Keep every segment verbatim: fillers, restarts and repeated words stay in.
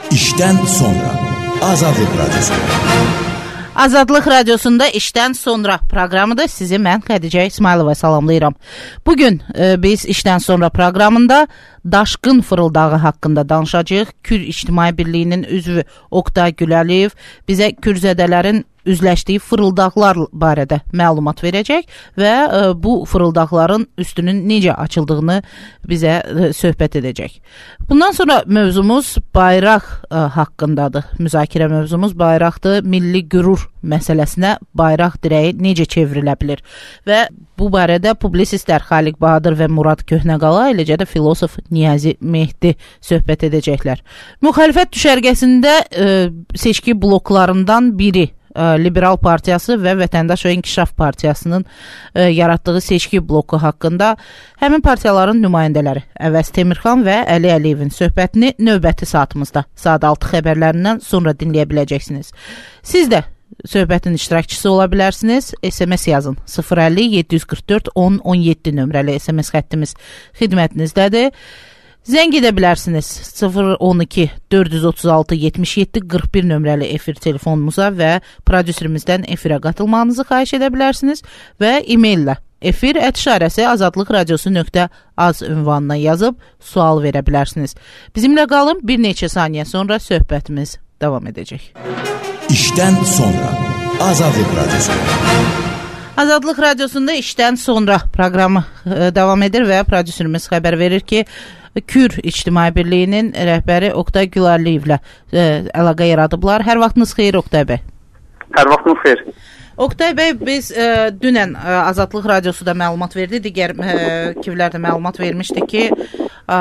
İşdən sonra Azadlıq Radyosu. Azadlıq Radiosunda işdən sonra proqramıda sizi mən Xədicə İsmailova salamlayıram. Bugün e, biz işdən sonra proqramında daşqın fırıldağı haqqında danışacağıq. Kür İctimai Birliyinin üzvü Oqtay Güləliyev bizə kürzədələrin üzləşdiyi fırıldaqlar barədə məlumat verəcək və e, bu fırıldaqların üstünün necə açıldığını bizə e, söhbət edəcək. Bundan sonra mövzumuz bayraq e, haqqındadır. Müzakirə mövzumuz bayraqdır. Milli qürur məsələsinə bayraq dirəyi necə çevrilə bilir? Və bu barədə publisistlər Xaliq Bahadır və Murad Köhnəqala, eləcə də filosof Niyazi Mehdi söhbət edəcəklər. Müxalifət düşərgəsində e, seçki bloklarından biri Liberal Partiyası və Vətəndaş və İnkişaf Partiyasının e, yaratdığı seçki bloku haqqında həmin partiyaların nümayəndələri Əvəz Temirxan və Əli Əliyevin söhbətini növbəti saatımızda saat altı xəbərlərindən sonra dinləyə biləcəksiniz. Siz də söhbətin iştirakçısı ola bilərsiniz. S M S yazın sıfır əlli yeddi yüz qırx dörd on on yeddi nömrəli S M S xəttimiz xidmətinizdədir. Zəng edə bilərsiniz sıfır on iki dörd yüz otuz altı yetmiş yeddi qırx bir nömrəli efir telefonumuza və prodüserimizdən efirə qatılmağınızı xahiş edə bilərsiniz və e-maillə efir ət işarəsi azadlıqradiosu nöqtə az ünvanına yazıb sual verə bilərsiniz. Bizimlə qalın, bir neçə saniyə sonra söhbətimiz davam edəcək. İşdən sonra Azadlıq Radiosu. Azadlıq Radiosunda işdən sonra proqramı e, davam edir və prodüserimiz xəbər verir ki, Kür İctimai Birliyinin rəhbəri Oqtay Gülərliyevlə e, əlaqə yaradıblar. Hər vaxtınız xeyir Oqtay bəy. Hər vaxtınız xeyir. Oqtay bəy, biz e, dünən e, Azadlıq Radiosu da məlumat verdi, digər e, kivlər də məlumat vermişdi ki, e,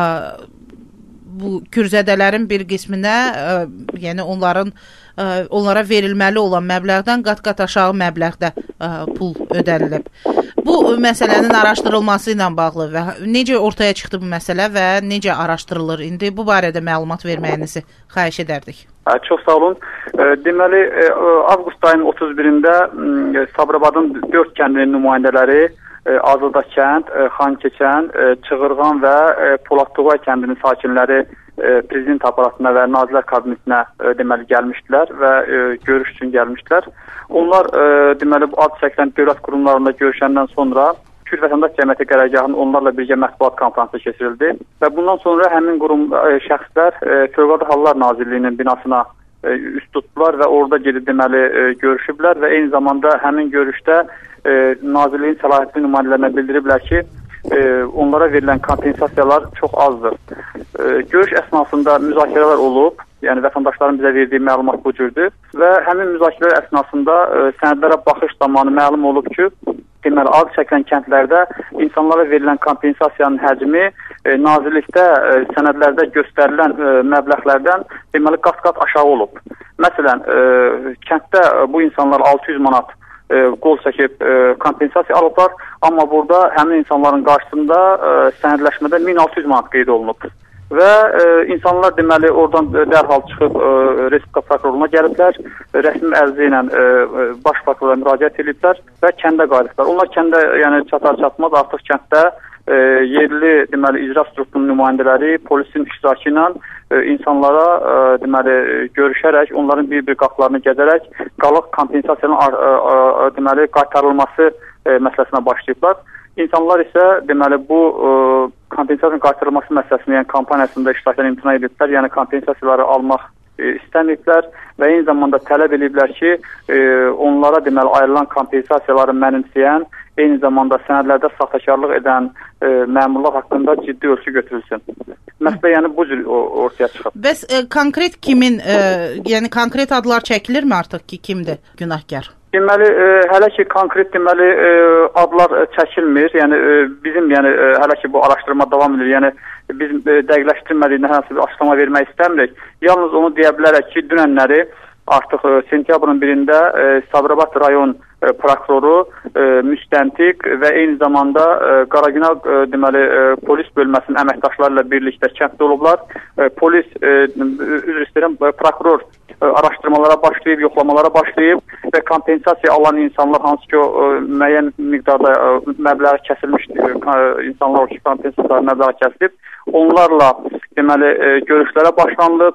bu kürzədələrin bir qisminə, e, yəni onların e, onlara verilməli olan məbləğdən qat-qat aşağı məbləğdə e, pul ödənilib. Bu məsələnin araşdırılması ilə bağlı və necə ortaya çıxdı bu məsələ və necə araşdırılır? İndi bu barədə məlumat verməyinizi xahiş edərdik. Çox sağ olun. Deməli, avqust ayının otuz birində Sabirabadın dörd kəndinin nümayəndələri Azada kənd, Xankeçən, Çığırğan və Poladtugay kəndinin sakinləri prezident aparatına və Nazirlər Kabinetinə deməli gəlmişdilər və görüş üçün gəlmişdilər. Onlar deməli bu ad çəkilən dövlət qurumlarında görüşəndən sonra Kür Vətəndaş Cəmiyyəti qərargahının onlarla birgə mətbuat konfransı keçirildi və bundan sonra həmin qurum şəxslər Fövqəladə Hallar Nazirliyinin binasına üst tutdular və orada gedib deməli görüşüblər və eyni zamanda həmin görüşdə Nazirliyin səlahiyyətli nümayəndələrinə bildiriblər ki, onlara verilən kompensasiyalar çox azdır. Görüş əsnasında müzakirələr olub, yəni vətəndaşların bizə verdiyi məlumat bu cürdür və həmin müzakirələr əsnasında sənədlərə baxış zamanı məlum olub ki, deməli, ad çəkilən kəndlərdə insanlara verilən kompensasiyanın həcmi nazirlikdə sənədlərdə göstərilən məbləğlərdən deməli qat-qat aşağı olub. Məsələn, kənddə bu insanlar altı yüz manat qol çəkib kompensasiya alıblar, amma burada həmin insanların qarşısında sənədləşmədə min altı yüz manat qeyd olunub. Və e, insanlar deməli oradan dərhal çıxıb e, Respublika prokurorluğuna gəliblər, rəsmi ərizə ilə e, baş prokurora müraciət ediblər və kəndə qayıdıblar. Onlar kəndə yəni çatar çatmaz artıq kənddə e, yerli deməli icra strukturunun nümayəndələri polisin iştirakı ilə e, insanlara e, deməli görüşərək, onların bir-bir qapılarını gəzərək qalıq kompensasiyanın e, e, deməli qaytarılması e, məsələsinə başlayıblar. İnsanlar isə deməli bu e, kompensasiyanın qaytarılması məsələsini, yəni kampaniyasında iştirakdan imtina ediblər, yəni kompensasiyaları almaq e, istəməyiblər və eyni zamanda tələb ediblər ki, e, onlara deməli ayrılan kompensasiyaları mənimsəyən, eyni zamanda sənədlərdə saxtakarlıq edən e, məmurlar haqqında ciddi ölçü götürülsün. Məsələ yəni bu cür ortaya çıxıb. Bəs e, konkret kimin, e, yəni konkret adlar çəkilirmi artıq ki, kimdir günahkar? Deməli, e, hələ ki konkret deməli e, adlar e, çəkilmir. Yəni e, bizim yəni e, hələ ki bu araşdırma davam edir. Yəni biz e, dəqiqləşdirmədiyində hər hansı bir açıqlama vermək istəmirik. Yalnız onu deyə bilərək ki, dünənləri artıq e, sentyabrın birində e, Sabirabad rayon e, prokuroru, e, müstəntiq və eyni zamanda e, Qaragünə e, deməli e, polis bölməsinin əməkdaşları ilə birlikdə kənddə olublar. E, polis e, üzr istəyirəm, e, prokuror araşdırmalara başlayıb, yoxlamalara başlayıb və kompensasiya alan insanlar hansı ki o müəyyən miqdarda məbləği kəsilmişdir, insanlar ki kompensasiya məbləği kəsilib, onlarla deməli görüşlərə başlanılıb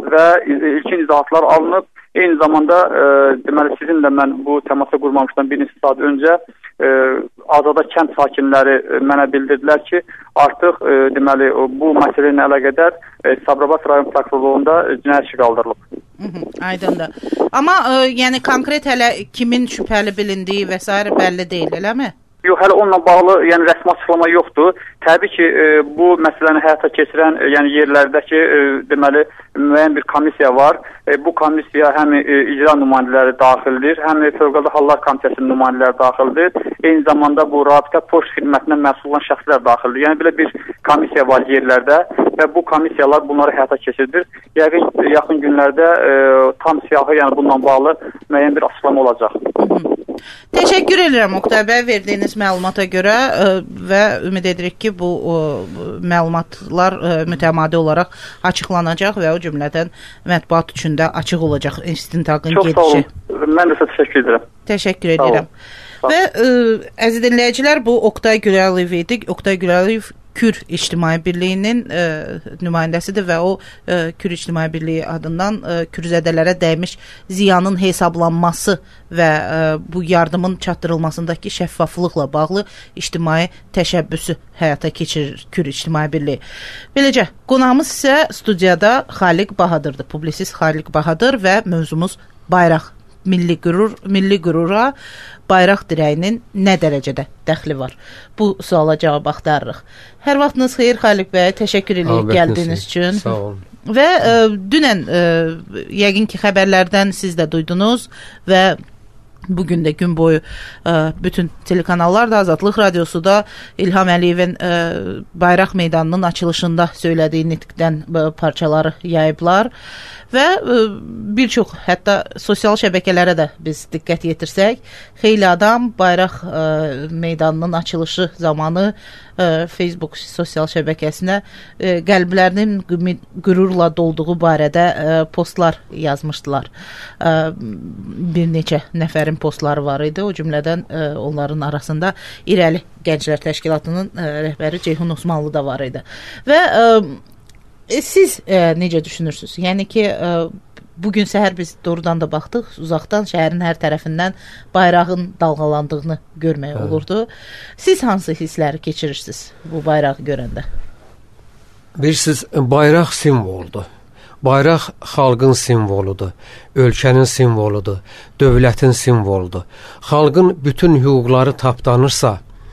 və ilkin izahatlar alınıb. Eyni zamanda e, deməli sizin də mən bu təmasa qurmamışdan bir neçə saat öncə e, Azada kənd sakinləri e, mənə bildirdilər ki, artıq e, deməli bu məsələ ilə əlaqədar e, Sabirabad rayon prokurorluğunda e, cinayət işi qaldırılıb. Aydındır. Amma e, yəni konkret hələ kimin şübhəli bilindiyi və s. bəlli deyil, eləmi? Yox, hələ onunla bağlı yəni rəsmi açıqlama yoxdur. Təbii ki, e, bu məsələni həyata keçirən e, yəni yerlərdəki e, deməli müəyyən bir komissiya var. E, bu komissiya həm e, icra nümayəndələri daxildir, həm Fövqəladə Hallar Komitəsinin nümayəndələri daxildir. Eyni zamanda bu rabitə poçt xidmətindən məsul olan şəxslər daxildir. Yəni belə bir komissiya var yerlərdə və bu komissiyalar bunları həyata keçirdir. Yəqin yaxın günlərdə e, tam siyahı, yəni bununla bağlı müəyyən bir açıqlama olacaq. Təşəkkür edirəm Oqtay bəy verdiyiniz məlumata görə ə, və ümid edirik ki, bu ə, məlumatlar ə, mütəmadi olaraq açıqlanacaq və o cümlədən mətbuat üçün də açıq olacaq istintaqın Çox gedişi. Çox sağ olun. Mən də sizə təşəkkür edirəm. Təşəkkür edirəm. Və ə, əziz dinləyicilər, bu Oqtay Güləliyev idi. Oqtay Güləliyev Kür İctimai Birliyinin ə, nümayəndəsidir və o ə, Kür İctimai Birliyi adından ə, kürzədələrə dəymiş ziyanın hesablanması və ə, bu yardımın çatdırılmasındakı şəffaflıqla bağlı ictimai təşəbbüsü həyata keçirir Kür İctimai Birliyi. Beləcə, qonağımız isə studiyada Xaliq Bahadırdır, publisist Xaliq Bahadır və mövzumuz bayraq. Milli qürur, milli qürura bayraq dirəyinin nə dərəcədə dəxli var? Bu suala cavab axtarırıq. Hər vaxtınız xeyir Xaliq bəy, təşəkkür edirik gəldiyiniz üçün. Sağ olun. Və ə, dünən ə, yəqin ki xəbərlərdən siz də duydunuz və bugün də gün boyu ə, bütün telekanallar da, Azadlıq Radiosu da İlham Əliyevin ə, bayraq meydanının açılışında söylədiyi nitqdən ə, parçaları yayıblar. Və ə, bir çox, hətta sosial şəbəkələrə də biz diqqət yetirsək, xeyli adam bayraq ə, meydanının açılışı zamanı ə, Facebook sosial şəbəkəsinə ə, qəlblərinin qürurla dolduğu barədə ə, postlar yazmışdılar. Ə, bir neçə nəfərin postları var idi. O cümlədən ə, onların arasında İrəli Gənclər Təşkilatının ə, rəhbəri Ceyhun Osmanlı da var idi. Və ə, siz e, necə düşünürsünüz? Yəni ki, e, bugün səhər biz doğrudan da baxdıq, uzaqdan şəhərin hər tərəfindən bayrağın dalğalandığını görmək Hə. olurdu. Siz hansı hissləri keçirirsiniz bu bayrağı görəndə? Bilirsiniz, bayraq simvoldur. Bayraq xalqın simvoludur, ölkənin simvoludur, dövlətin simvoludur. Xalqın bütün hüquqları tapdanırsa,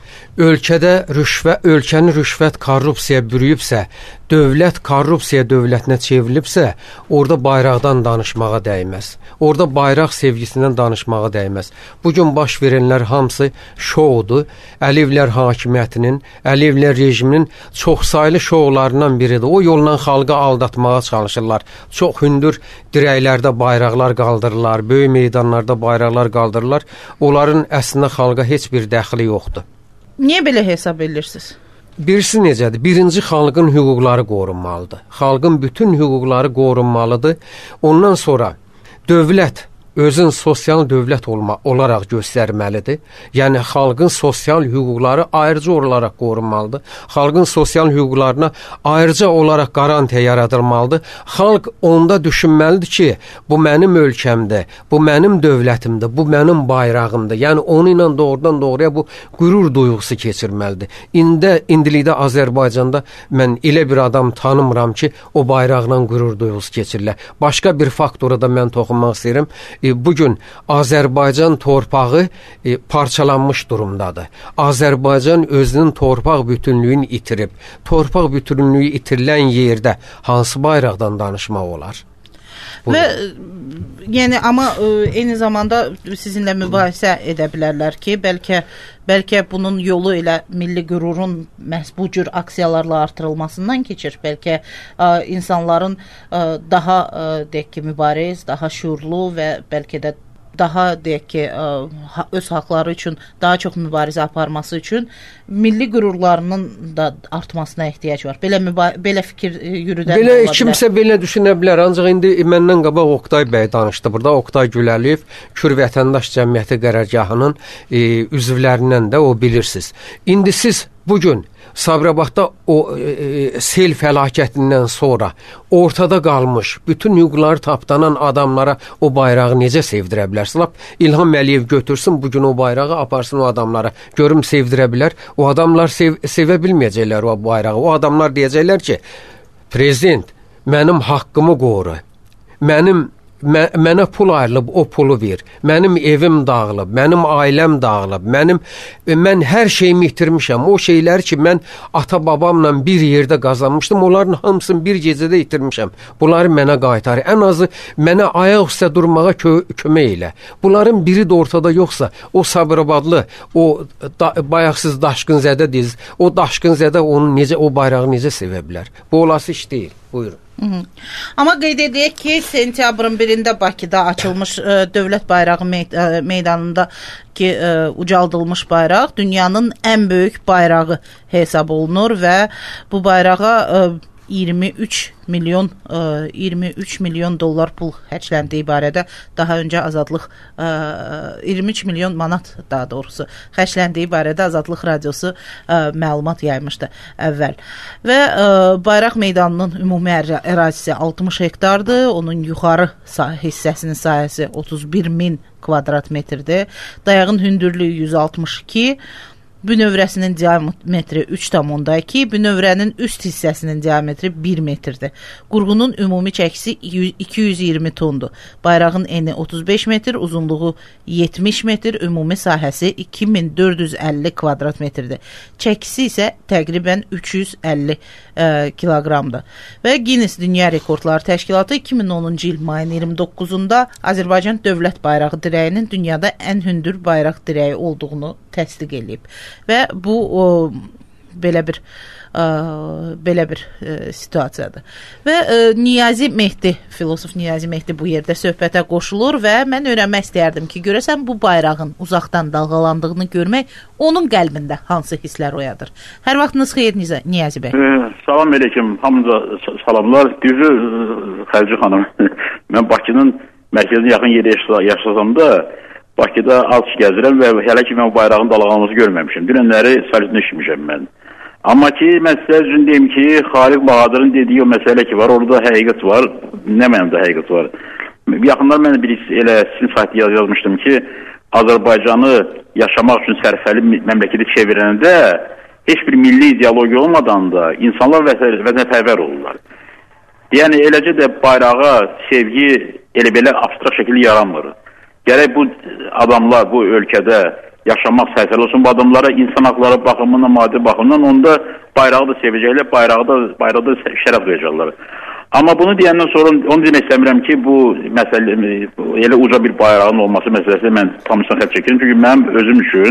ölkədə rüşvət, ölkəni rüşvət korrupsiya bürüyübsə, dövlət korrupsiya dövlətinə çevrilibsə, orada bayraqdan danışmağa dəyməz. Orada bayraq sevgisindən danışmağa dəyməz. Bugün baş verənlər hamısı şoudur. Əliyevlər hakimiyyətinin, Əliyevlər rejiminin çoxsaylı şoularından biridir. O yolla xalqı aldatmağa çalışırlar. Çox hündür dirəklərdə bayraqlar qaldırırlar, böyük meydanlarda bayraqlar qaldırırlar. Onların əslində xalqa heç bir dəxli yoxdur. Niyə belə hesab edirsiniz? Birisi necədir? Birinci, xalqın hüquqları qorunmalıdır. Xalqın bütün hüquqları qorunmalıdır. Ondan sonra dövlət özün sosial dövlət olma, olaraq göstərməlidir. Yəni, xalqın sosial hüquqları ayrıca olaraq qorunmalıdır. Xalqın sosial hüquqlarına ayrıca olaraq qarantiya yaradılmalıdır. Xalq onda düşünməlidir ki, bu mənim ölkəmdir, bu mənim dövlətimdir, bu mənim bayrağımdır. Yəni, onu ilə doğrudan doğruya bu qürur duyğusu keçirməlidir. İndi, indilikdə Azərbaycanda mən elə bir adam tanımıram ki, o bayraqla qürur duyğusu keçirirlər. Başqa bir faktora da mən toxunmaq istəyirəm. Bugün Azərbaycan torpağı e, parçalanmış durumdadır. Azərbaycan özünün torpaq bütünlüyünü itirib. Torpaq bütünlüyü itirilən yerdə hansı bayraqdan danışmaq olar? Və yəni amma ə, eyni zamanda sizinlə mübahisə edə bilərlər ki, bəlkə bəlkə bunun yolu ilə milli qürurun məhz bu cür aksiyalarla artırılmasından keçir. Bəlkə ə, insanların ə, daha ə, deyək ki, mübariz, daha şuurlu və bəlkə də daha deyək ki, ə, öz haqları üçün daha çox mübarizə aparması üçün milli qürurlarının da artmasına ehtiyac var. Belə belə fikir yürüdən belə kimsə belə düşünə bilər. Ancaq indi məndən qabaq Oqtay bəy danışdı. Burada Oqtay Güləliyev Kür Vətəndaş Cəmiyyəti qərargahının e, üzvlərindən də o bilirsiniz. İndi siz bugün Sabirabadda o e, sel fəlakətindən sonra ortada qalmış bütün hüquqları tapdanan adamlara o bayrağı necə sevdirə bilərsən? Lap İlham Əliyev götürsün bu gün o bayrağı aparsın o adamlara. Görüm sevdirə bilər. O adamlar sev sevə bilməyəcəklər o bayrağı. O adamlar deyəcəklər ki, prezident mənim haqqımı qoru. Mənim Mə, mənə pul ayrılıb, o pulu ver. Mənim evim dağılıb, mənim ailəm dağılıb, mənim mən hər şeyimi itirmişəm. O şeylər ki, mən ata-babamla bir yerdə qazanmışdım, onların hamısını bir gecədə itirmişəm. Bunları mənə qaytar. Ən azı mənə ayaq üstə durmağa kö kömək elə. Bunların biri də ortada yoxsa, o Sabirabadlı, o da, bayaq siz Daşkınzədə dediniz, o Daşkınzədə onu necə, o bayrağı necə sevə bilər? Bu olası iş deyil. Buyurun. Hı -hı. Amma qeyd edək ki, sentyabrın birində Bakıda açılmış ə, dövlət bayrağı meyd ə, meydanında ki, ə, ucaldılmış bayraq dünyanın ən böyük bayrağı hesab olunur və bu bayrağa ə, iyirmi üç milyon ə, iyirmi üç milyon dollar pul xərcləndiyi barədə daha öncə Azadlıq ə, iyirmi üç milyon manat daha doğrusu xərcləndiyi barədə Azadlıq radiosu ə, məlumat yaymışdı əvvəl. Və ə, bayraq meydanının ümumi ərazisi altmış hektardır. Onun yuxarı hissəsinin sahəsi otuz bir min kvadrat metrdir. Dayağın hündürlüyü yüz altmış iki, bünövrəsinin diametri üç tam onda iki, bünövrənin üst hissəsinin diametri bir metrdir. Qurğunun ümumi çəkisi iki yüz iyirmi tondur. Bayrağın eni otuz beş metr, uzunluğu yetmiş metr, ümumi sahəsi iki min dörd yüz əlli kvadrat metrdir. Çəkisi isə təqribən üç yüz əlli ə, kiloqramdır. Və Guinness Dünya Rekordları Təşkilatı iki min onuncu il mayın iyirmi doqquzunda Azərbaycan dövlət bayrağı dirəyinin dünyada ən hündür bayraq dirəyi olduğunu təsdiq edib. Və bu o, belə bir ə, belə bir ə, situasiyadır. Və ə, Niyazi Mehdi, filosof Niyazi Mehdi bu yerdə söhbətə qoşulur və mən öyrənmək istəyərdim ki, görəsən bu bayrağın uzaqdan dalğalandığını görmək onun qəlbində hansı hisslər oyadır? Hər vaxtınız xeyir Niyazi bəy. Ee, salam aleyküm, hamınıza salamlar. Düzü Xəlci xanım, mən Bakının mərkəzinə yaxın yerdə yaşasam da Bakıda az gəzirəm və hələ ki mən bayrağın dalğalanması görməmişəm. Dünənləri Salisdə işmişəm mən. Amma ki, mən sizə üçün deyim ki, Xaliq Bahadırın dediyi o məsələ ki var, orada həqiqət var. Nə mənimdə həqiqət var? Yaxınlar mən bir elə sizin saytı yazmışdım ki, Azərbaycanı yaşamaq üçün sərfəli məmləkəti çevirəndə heç bir milli ideologiya olmadan da insanlar vətənpərvər olurlar. Yəni, eləcə də bayrağa sevgi elə belə abstrakt şəkildə yaranmır. Gərək bu adamlar bu ölkədə yaşamaq sərfəli olsun, bu adamlara insan haqları baxımından, maddi baxımından onda bayrağı da sevəcəklər, bayrağı da, bayrağı da şərəf duyacaqlar. Amma bunu deyəndən sonra onu demək istəmirəm ki, bu məsələ, elə uca bir bayrağın olması məsələsi mən tam insan xətt çəkirim. Çünki mənim özüm üçün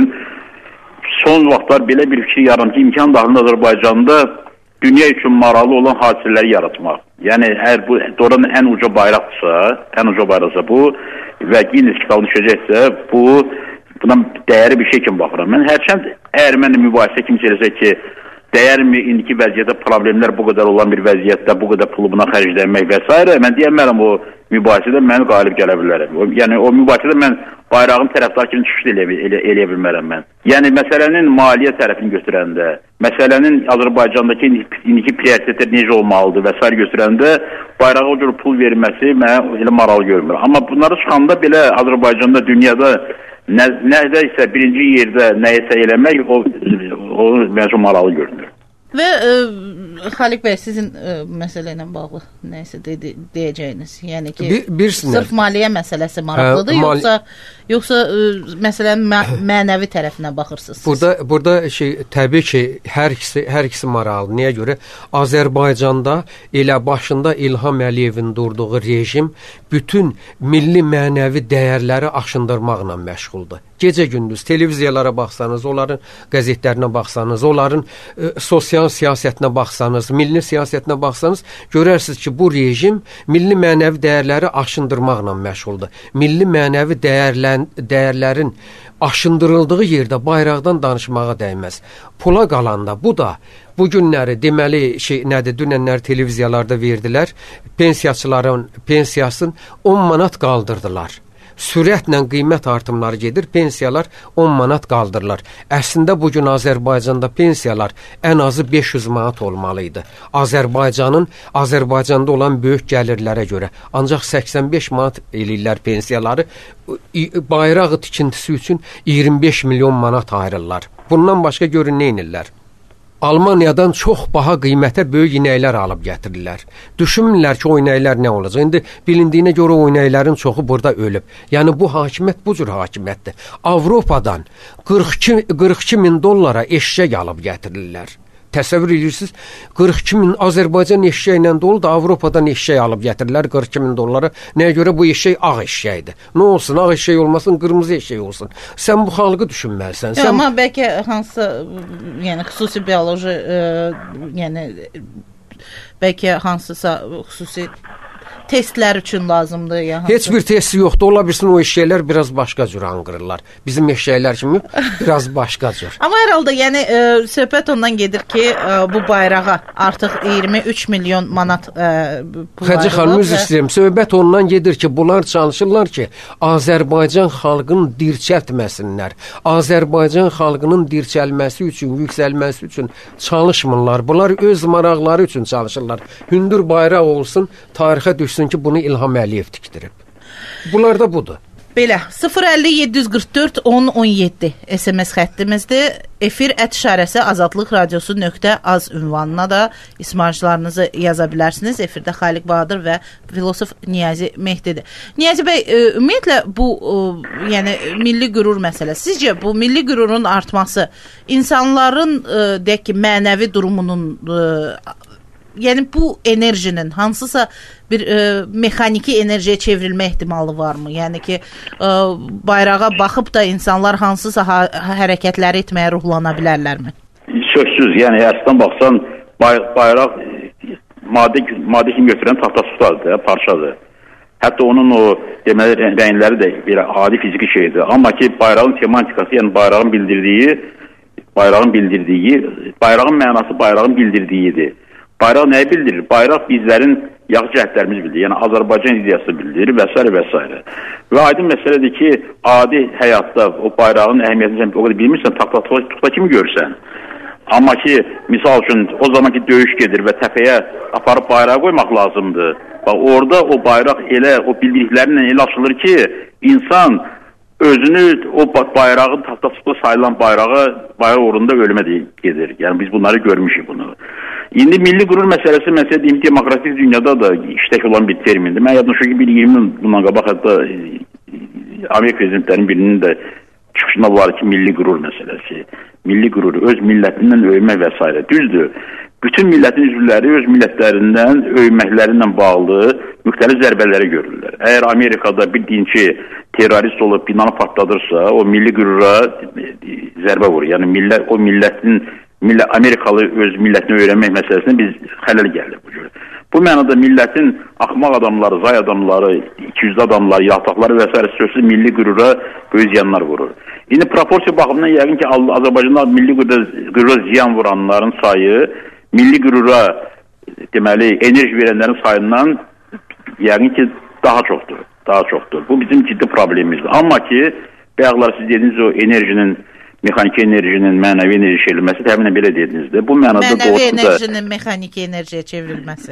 son vaxtlar belə bir fikir yaranır ki, imkan daxilində Azərbaycanda dünya üçün maraqlı olan hadisələri yaratmaq. Yəni, əgər bu doğrudan ən uca bayraqdırsa, ən uca bayraqdırsa bu və Guinness kitabını düşəcəksə, bu buna dəyəri bir şey kimi baxıram. Mən hərçənd əgər mənə mübahisə kimsə eləsə ki, dəyərmi indiki vəziyyətdə problemlər bu qədər olan bir vəziyyətdə bu qədər pulu buna xərclənmək və s. mən deyəmərəm o mübahisədə mən qalib gələ bilərəm. O, yəni o mübahisədə mən bayrağın tərəfdar kimi çıxış eləyə, elə, eləyə bilmərəm mən. Yəni məsələnin maliyyə tərəfini götürəndə, məsələnin Azərbaycandakı indiki prioritetlər necə olmalıdır və s. götürəndə bayrağa o cür pul verməsi mənə elə maraqlı görmür. Amma bunları çıxanda belə Azərbaycanda, dünyada Nə, nədə isə birinci yerdə nəyisə eləmək o, o məncə maraqlı görünür. Və ə, Xaliq bəy, sizin ə, məsələ ilə bağlı nəyisə de deyəcəyiniz? Yəni ki, bir, bir sırf maliyyə məsələsi maraqlıdır, hə, yoxsa yoxsa ə, məsələnin mə mənəvi tərəfinə baxırsınız? Burada burada şey təbii ki, hər ikisi hər ikisi maraqlı. Niyə görə? Azərbaycanda elə başında İlham Əliyevin durduğu rejim bütün milli mənəvi dəyərləri aşındırmaqla məşğuldur. Gecə-gündüz televiziyalara baxsanız, onların qəzetlərinə baxsanız, onların ə, sosial siyasətinə baxsanız, milli siyasətinə baxsanız, görərsiniz ki, bu rejim milli mənəvi dəyərləri aşındırmaqla məşğuldur. Milli mənəvi dəyərlən, dəyərlərin aşındırıldığı yerdə bayraqdan danışmağa dəyməz. Pula qalanda bu da bu günləri deməli şey nədir? Dünənlər televiziyalarda verdilər. Pensiyaçıların pensiyasını on manat qaldırdılar. sürətlə qiymət artımları gedir, pensiyalar on manat qaldırırlar. Əslində bugün Azərbaycanda pensiyalar ən azı beş yüz manat olmalı idi. Azərbaycanın, Azərbaycanda olan böyük gəlirlərə görə. Ancaq səksən beş manat eləyirlər pensiyaları, bayraq tikintisi üçün iyirmi beş milyon manat ayırırlar. Bundan başqa görün nə edirlər? Almaniyadan çox baha qiymətə böyük inəklər alıb gətirirlər. Düşünmürlər ki, o inəklər nə olacaq? İndi bilindiyinə görə o inəklərin çoxu burada ölüb. Yəni bu hakimiyyət bu cür hakimiyyətdir. Avropadan qırx iki, qırx iki min dollara eşşək alıb gətirirlər. Təsəvvür edirsiniz, qırx iki min Azərbaycan eşşəklə doludur, Avropadan eşşək alıb gətirirlər qırx iki min dollara. Nəyə görə bu eşşək ağ eşşəkdir? Nə olsun, ağ eşşək olmasın, qırmızı eşşək olsun. Sən bu xalqı düşünməlisən. Sən... Amma bəlkə hansı, yəni xüsusi bioloji, e, yəni bəlkə hansısa xüsusi testlər üçün lazımdır ya. Hansı? Heç bir testi yoxdur. Ola bilsin o eşşəklər biraz başqa cür anqırırlar. Bizim eşşəklər kimi biraz başqa cür. Amma hər halda yəni e, söhbət ondan gedir ki, e, bu bayrağa artıq iyirmi üç milyon manat e, Xəcə xanım, üzr istəyirəm. Söhbət ondan gedir ki, bunlar çalışırlar ki, Azərbaycan xalqını dirçəltməsinlər. Azərbaycan xalqının dirçəlməsi üçün, yüksəlməsi üçün çalışmırlar. Bunlar öz maraqları üçün çalışırlar. Hündür bayraq olsun, tarixə düşsün ki, bunu İlham Əliyev tikdirib. Bunlar da budur. Belə, sıfır əlli yeddi yüz qırx dörd on on yeddi S M S xəttimizdir. Efir ət işarəsi azadlıq radiosu nöqtə az ünvanına da ismarcılarınızı yaza bilərsiniz. Efirdə Xaliq Bahadır və filosof Niyazi Mehdidir. Niyazi bəy, ümumiyyətlə bu yəni milli qürur məsələsi. Sizcə bu milli qürurun artması insanların deyək ki, mənəvi durumunun yəni bu enerjinin hansısa bir e, mexaniki enerjiyə çevrilmə ehtimalı varmı? Yəni ki, e, bayrağa baxıb da insanlar hansısa ha hərəkətləri etməyə ruhlana bilərlərmi? Sözsüz, yəni əslən baxsan bay bayraq maddə, maddə kimi götürən taxtasızlardır, parçadır. Hətta onun o deməli rəngləri də bir adi fiziki şeydir. Amma ki, bayrağın tematikası, yəni bayrağın bildirdiyi, bayrağın bildirdiyi, bayrağın mənası bayrağın bildirdiyidir. Bayraq nəyi bildirir? Bayraq bizlərin yaxşı cəhətlərimiz bildirir. Yəni Azərbaycan ideyası bildirir və s. və s. Və aydın məsələdir ki, adi həyatda o bayrağın əhəmiyyətini o qədər bilmirsən, taxta kimi görsən. Amma ki, misal üçün o zaman ki, döyüş gedir və təpəyə aparıb bayrağı qoymaq lazımdır. Bax, orada o bayraq elə, o bildiriklərlə elə açılır ki, insan özünü o bayrağın taxtasında sayılan bayrağı bayraq uğrunda ölümə gedir. Yəni biz bunları görmüşük bunu. İndi milli qürur məsələsi, məsələ deyim, demokratik dünyada da iştək olan bir termindir. Mən yadın şu ki, bir iyirmi il bundan qabaq hətta Amerika prezidentlərinin birinin də çıxışına var ki, milli qürur məsələsi. Milli qürur, öz millətindən öymək və s. Düzdür, bütün millətin üzvləri öz millətlərindən öyməklərindən bağlı müxtəlif zərbələri görürlər. Əgər Amerikada bir dinçi terrorist olub binanı partladırsa, o milli qürura zərbə vurur. Yəni millət, o millətin Millə, Amerikalı öz millətini öyrənmək məsələsində biz xələl gəlir bu cür. Bu mənada millətin axmaq adamları, zay adamları, ikiyüzlü adamları, yaltaqları və s. sözsüz milli qürura böyük ziyanlar vurur. İndi proporsiya baxımından yəqin ki, Azərbaycanda milli qürura ziyan vuranların sayı, milli qürura deməli, enerji verənlərin sayından yəqin ki, daha çoxdur. Daha çoxdur. Bu bizim ciddi problemimizdir. Amma ki, bayaqlar siz dediniz o enerjinin mexaniki enerjinin mənəvi enerji çevrilməsi təxminən belə dedinizdə. Bu mənada mənəvi doğrusu da enerjinin mexaniki enerjiyə çevrilməsi.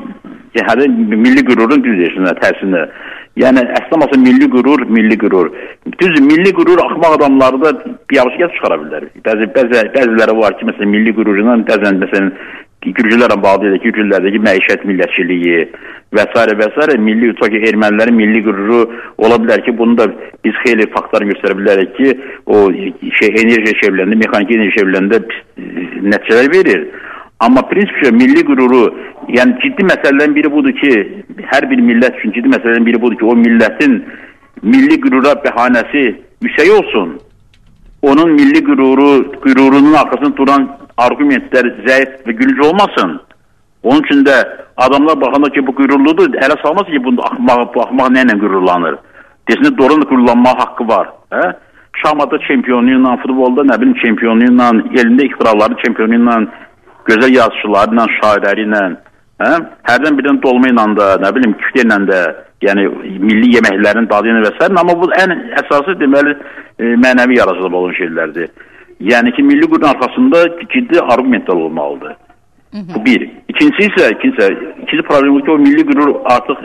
Yəni milli qürurun düz yaşında tərsində. Yəni əslində milli qürur, milli qürur. Düz milli qürur axmaq adamları da biabıçı çıxara bilər. Bəzi bəzi bəziləri var ki, məsələn milli qürurla bəzən məsələn Gürcülərlə bağlı deyək ki, Gürcülərdəki məişət millətçiliyi və s. və s. milli tutaq ki, ermənilərin milli qüruru ola bilər ki, bunu da biz xeyli faktlar göstərə bilərik ki, o şey enerjiyə çevriləndə, mexaniki enerjiyə çevriləndə nəticələr verir. Amma prinsipcə milli qüruru, yəni ciddi məsələlərin biri budur ki, hər bir millət üçün ciddi məsələlərin biri budur ki, o millətin milli qürura bəhanəsi yüksək olsun. Onun milli qüruru, qürurunun arkasında duran argumentlər zəif və gülücü olmasın. Onun üçün də adamlar baxanda ki, bu qürurludur, ələ salmasın ki, bu axmaq, bu axmaq nə ilə qürurlanır? Desin, doğrudan da qürurlanma haqqı var. Hə? Şahmatda çempiyonluğuyla, futbolda nə bilim çempiyonluğuyla, elində ixtiraları çempiyonluğuyla, gözəl yazıçılarıyla, şairləri ilə Hə? Hərdən birdən dolma ilə də, nə bilim, küftə ilə də, yəni milli yeməklərin dadı ilə və s. Amma bu ən əsası deməli e, mənəvi yaradıcılıq olan şeylərdir. Yəni ki, milli qurulun arxasında ciddi argumentlər olmalıdır. Hı -hı. Bu bir. İkincisi isə, ikinci, ikinci problem ki, o milli qürur artıq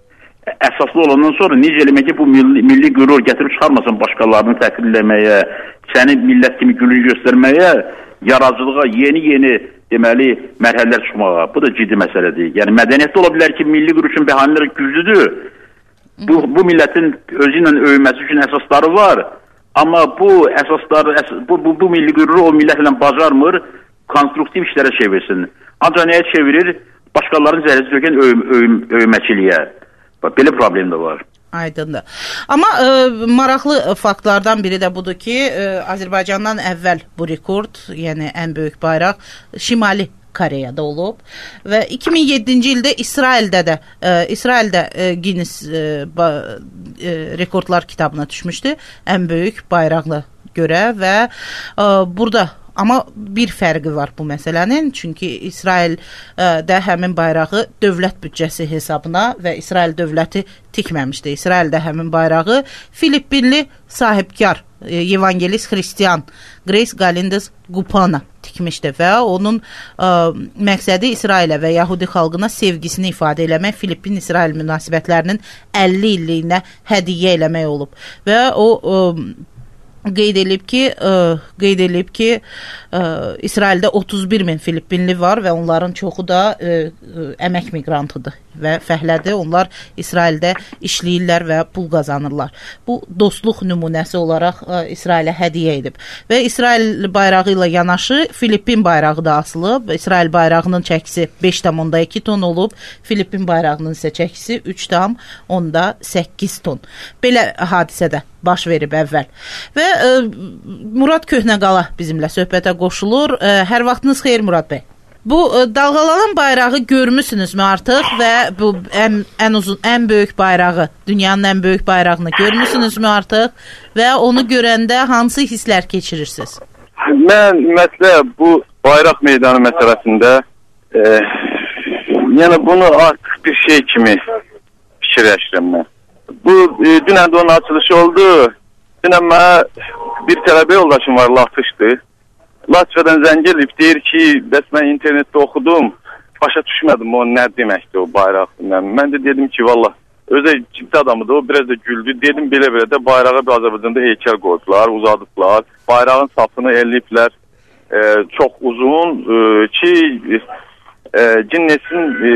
əsaslı olandan sonra necə eləmək ki, bu milli, milli qürur gətirib çıxarmasın başqalarını təqrirləməyə, səni millət kimi gülünc göstərməyə, yaradıcılığa yeni-yeni deməli mərhələlər çıxmağa. Bu da ciddi məsələdir. Yəni mədəniyyətdə ola bilər ki, milli qürur üçün bəhanələr güclüdür. Bu, bu millətin özü ilə öyünməsi üçün əsasları var. Amma bu əsasları, bu, bu, bu milli qüruru o millətlə bacarmır, konstruktiv işlərə çevirsin. Ancaq nəyə çevirir? Başqalarının zəhləsi tökən öyün, öyün, öyünməçiliyə. Belə problem də var. Aydındır. Amma e, maraqlı faktlardan biri də budur ki, e, Azərbaycandan əvvəl bu rekord, yəni ən böyük bayraq Şimali Koreyada olub və iki min yeddinci ildə İsraildə də e, İsraildə e, Guinness e, ba, e, rekordlar kitabına düşmüşdü ən böyük bayraqla görə və e, burada amma bir fərqi var bu məsələnin, çünki İsraildə həmin bayrağı dövlət büdcəsi hesabına və İsrail dövləti tikməmişdi. İsraildə həmin bayrağı Filippinli sahibkar evangelist xristian Grace Galindes Gupana tikmişdi və onun ə, məqsədi İsrailə və Yahudi xalqına sevgisini ifadə eləmək, Filippin-İsrail münasibətlərinin əlli illiyinə hədiyyə eləmək olub və o ə, qeyd edilib ki, ə, qeyd edilib ki, ə, İsraildə otuz bir min Filippinli var və onların çoxu da ə, ə, əmək migrantıdır və fəhlədir. Onlar İsraildə işləyirlər və pul qazanırlar. Bu dostluq nümunəsi olaraq ə, İsrailə hədiyyə edib. Və İsrail bayrağı ilə yanaşı Filippin bayrağı da asılıb. İsrail bayrağının çəkisi beş tam onda iki ton olub. Filippin bayrağının isə çəkisi üç tam onda səkkiz ton. Belə hadisədə baş verib əvvəl. Və ə, Murad Köhnəqala bizimlə söhbətə qoşulur. Ə, hər vaxtınız xeyir Murad bəy. Bu ə, dalğalanan bayrağı görmüsünüzmü artıq və bu ən, ən uzun, ən böyük bayrağı, dünyanın ən böyük bayrağını görmüsünüzmü artıq və onu görəndə hansı hisslər keçirirsiniz? Mən ümumiyyətlə bu bayraq meydanı məsələsində e, yəni bunu artıq bir şey kimi fikirləşirəm mən. Bu e, dünən də onun açılışı oldu. Dünən mənə bir tələbə yoldaşım var, Latvişdir. Latviyadan zəng elib, deyir ki, bəs mən internetdə oxudum, başa düşmədim o nə deməkdir o bayraq. Mən də dedim ki, valla, özə ciddi adamıdır, o biraz da güldü. Dedim, belə-belə də bayrağa bir Azərbaycanda heykəl qoydular, uzadıblar. Bayrağın sapını elliblər, e, çox uzun e, ki, e, Guinness'in e,